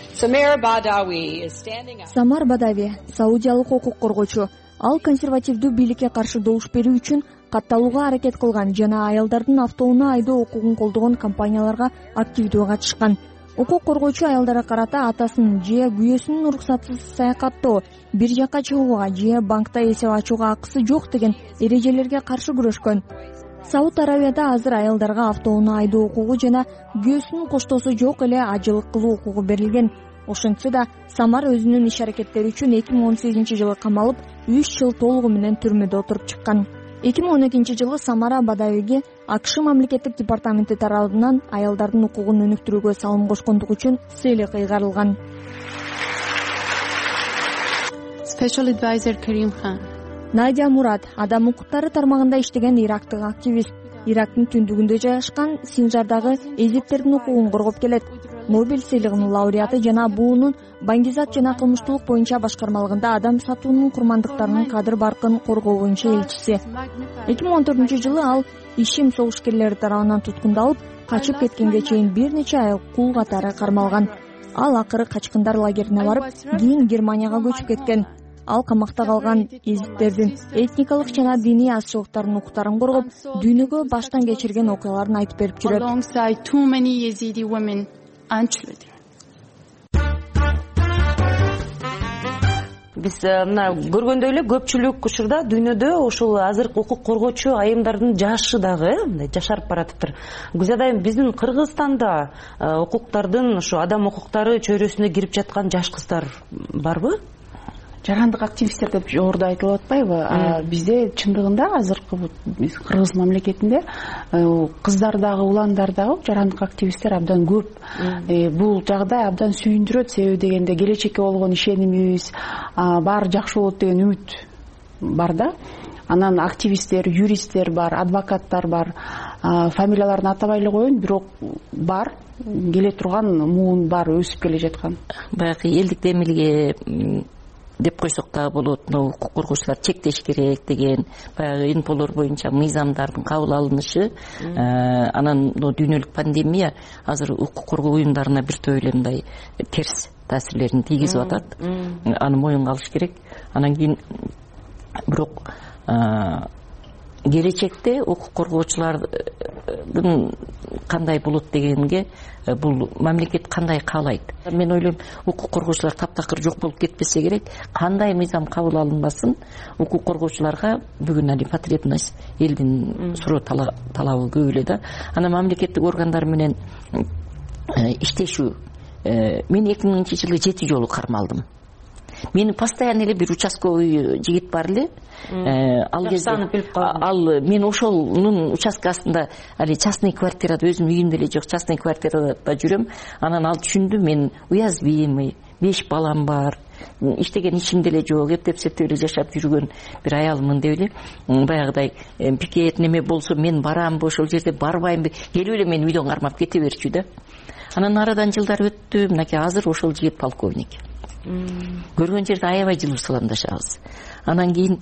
Самар Бадави, саудиялык укук коргоочу. Ал консервативдүү бийликке каршы добуш берүү үчүн катталууга аракет кылган жана аялдардын автоунаа айдоо укугун колдогон компанияларга активдүү катышкан. Укук коргоочу аялдарга карата атасынын же күйөөсүнүн уруксатсыз саякаттоо, бир жакка чыгууга же банкта эсеп ачууга акысы жок деген эрежелерге каршы күрөшкөн. Сауд Арабияда азыр аялдарга автоунаа айдоо укугу жана күйөөсүнүн коштоосу жок эле ажылык кылуу укугу берилген. Ошентсе да Самар өзүнүн иш-аракеттери үчүн эки миң он сегизинчи жылы камалып, үч жыл толугу менен түрмөдө отуруп чыккан. эки миң он экинчи жылы Самара Бадавиге АКШ мамлекеттик департаменти тарабынан аялдардын укугун өнүктүрүүгө салым кошкондук үчүн сыйлык ыйгарылган.
Special Advisor Karim Khan.
Надя Мурат, адам укуктары тармагында иштеген ирактык активист. Ирактын түндүгүндө жайгашкан Синжардагы эзиттердин укугун коргоп келет. Нобель сыйлыгынын лауреаты жана буунун баңгизат жана кылмыштуулук боюнча башкармалыгында адам сатуунун курмандыктарынын кадыр баркын коргоо боюнча элчиси. эки миң он төртүнчү жылы ал ишим согушкерлери тарабынан туткундалып, качып кеткенге чейин бир нече ай кул катары кармалган. Ал акыры качкындар лагерине барып, кийин Германияга көчүп кеткен. Ал камакта калган эзиттердин этникалык жана диний азчылыктардын укуктарын коргоп, дүйнөгө баштан кечирген окуяларын айтып берип жүрөт.
Биз мына көргөндөй эле көпчүлүк учурда дүйнөдө ушул азыркы укук коргоочу айымдардын жашы дагы мындай жашарып баратыптыр. Гүлзада айым, биздин Кыргызстанда укуктардын, ушу адам укуктары чөйрөсүнө кирип жаткан жаш кыздар барбы?
Жарандык активисттер деп жогоруда айтылып атпайбы? Бизде чындыгында азыркы Кыргыз мамлекетинде кыздар дагы, уландар дагы жарандык активисттер абдан көп. Бул жагдай абдан сүйүндүрөт, себеби дегенде келечекке болгон ишенимибиз баары жакшы болот деген үмүт бар да. Анан активисттер, юристтер бар, адвокаттар бар. Фамилияларын атабай эле коеюн, бирок бар, келе турган муун бар, өсүп келе жаткан.
Баягы элдик демилге деп койсок да болот, укук коргоочулар чектеш керек деген баягы инфолор боюнча мыйзамдардын кабыл алынышы, анан дүйнөлүк пандемия азыр укук коргоо уюмдарына бир топ эле мындай терс таасирлерин тийгизип атат. Аны моюнга алыш керек. Анан кийин бирок келечекте укук коргоочулардын кандай болот дегенге бул мамлекет кандай каалайт. Мен ойлойм, укук коргоочулар таптакыр жок болуп кетпесе керек. Кандай мыйзам кабыл алынбасын, укук коргоочуларга бүгүн али потребность, элдин суроо талабы көп эле да. Ана мамлекеттик органдар менен иштешүү. Мен эки миңинчи жылы жети жолу кармалдым. Мени постоянно эле бир участковый жигит бар эле. Ал кезде ал мен ошолнун участкасында али частный квартирада, өзүм үйүмдө эле жок, частный квартирада жүрөм. Анан ал түшүндү, мен уязвимый, беш балам бар, иштеген ишим деле жок, эптеп септеп эле жашап жүргөн бир аялмын деп эле. Баягыдай пикет неме болсо мен барамбы, ошол жерде барбаймбы, келип эле мен үйдөн кармап кете берчү да. Анан арадан жылдар өттү, мынакей азыр ошол жигит полковник. көргөн жерде аябай жылуу саламдашабыз. Анан кийин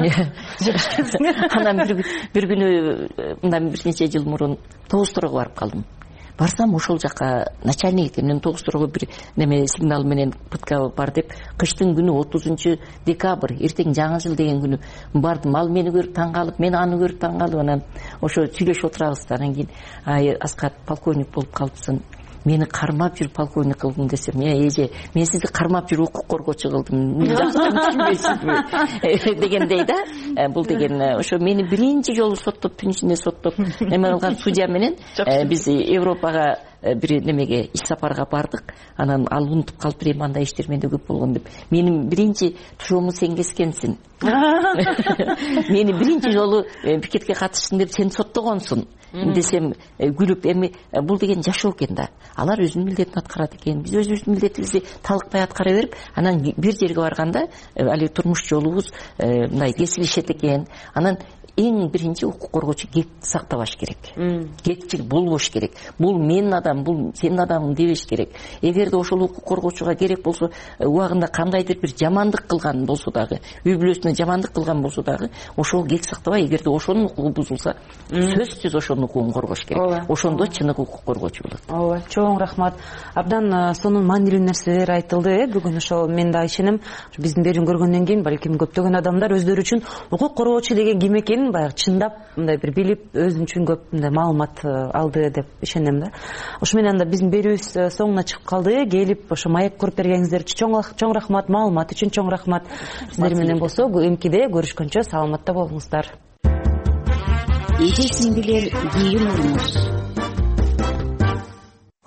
анан бир күнү мындан бир нече жыл мурун Тогуз Торого барып калдым. Барсам ошол жака начальник экен, мен Тогуз Торого бир неме сигнал менен пытка бар деп, кыштын күнү отузунчу декабрь, эртең жаңы жыл деген күнү бардым. Ал мени көрүп таң калып, мен аны көрүп таң калып, анан ошо сүйлөшүп отурабыз. Анан кийин ай Аскат полковник болуп калыпсың, мени кармап жүрүп полковник кылдың десем, эже мен сизди кармап жүрүп укук коргоочу кылдым, түшүнбөйсүзбү дегендей да. Бул деген ошо мени биринчи жолу соттоп, түн ичинде соттоп эме кылган судья менен биз Европага бир немеге иш сапарга бардык. Анан ал унутуп калып берем, андай иштер менде көп болгон деп. Менин биринчи тушоому сен кескенсиң. Мени биринчи жолу пикетке катыштың деп сен соттогонсуң десем, күлүп, эми бул деген жашоо экен да. Алар өзүнүн милдетин аткарат экен. Биз өзүбүздүн милдетибизди талыкпай аткара берип, анан бир жерге барганда али турмуш жолубуз мындай кесилишет экен. Анан эң биринчи укук коргоочу кек сактабаш керек. Кекчил болбош керек. Бул менин адам, бул сенин адамың дебеш керек. Эгерде ошол укук коргоочуга керек болсо, убагында кандайдыр бир жамандык кылган болсо дагы, үй бүлөсүнө жамандык кылган болсо дагы, ошол кек сактабай, эгерде ошонун укугу бузулса, сөзсүз ошонун укугун коргош керек. Ошондо чыныгы укук коргоочу болот.
Ооба, чоң рахмат. Абдан сонун маанилүү нерселер айтылды. Бүгүн ошол мен да ишенем, биздин берүүнү көргөндөн кийин балким көптөгөн адамдар өздөрү үчүн укук коргоочу деген ким экенин баягы чындап мындай бир билип, өзүм үчүн көп мындай маалымат алды деп ишенем да. Ошо менен да биздин берүүбүз соңуна чыгып калды. Келип ошо маек көрүп бергениңиздер үчүн чоң рахмат, маалымат үчүн чоң рахмат. Сиздер менен болсо эмкиде көрүшкөнчө саламатта болуңуздар.
Эже сиңдилер, кийин уруңуз.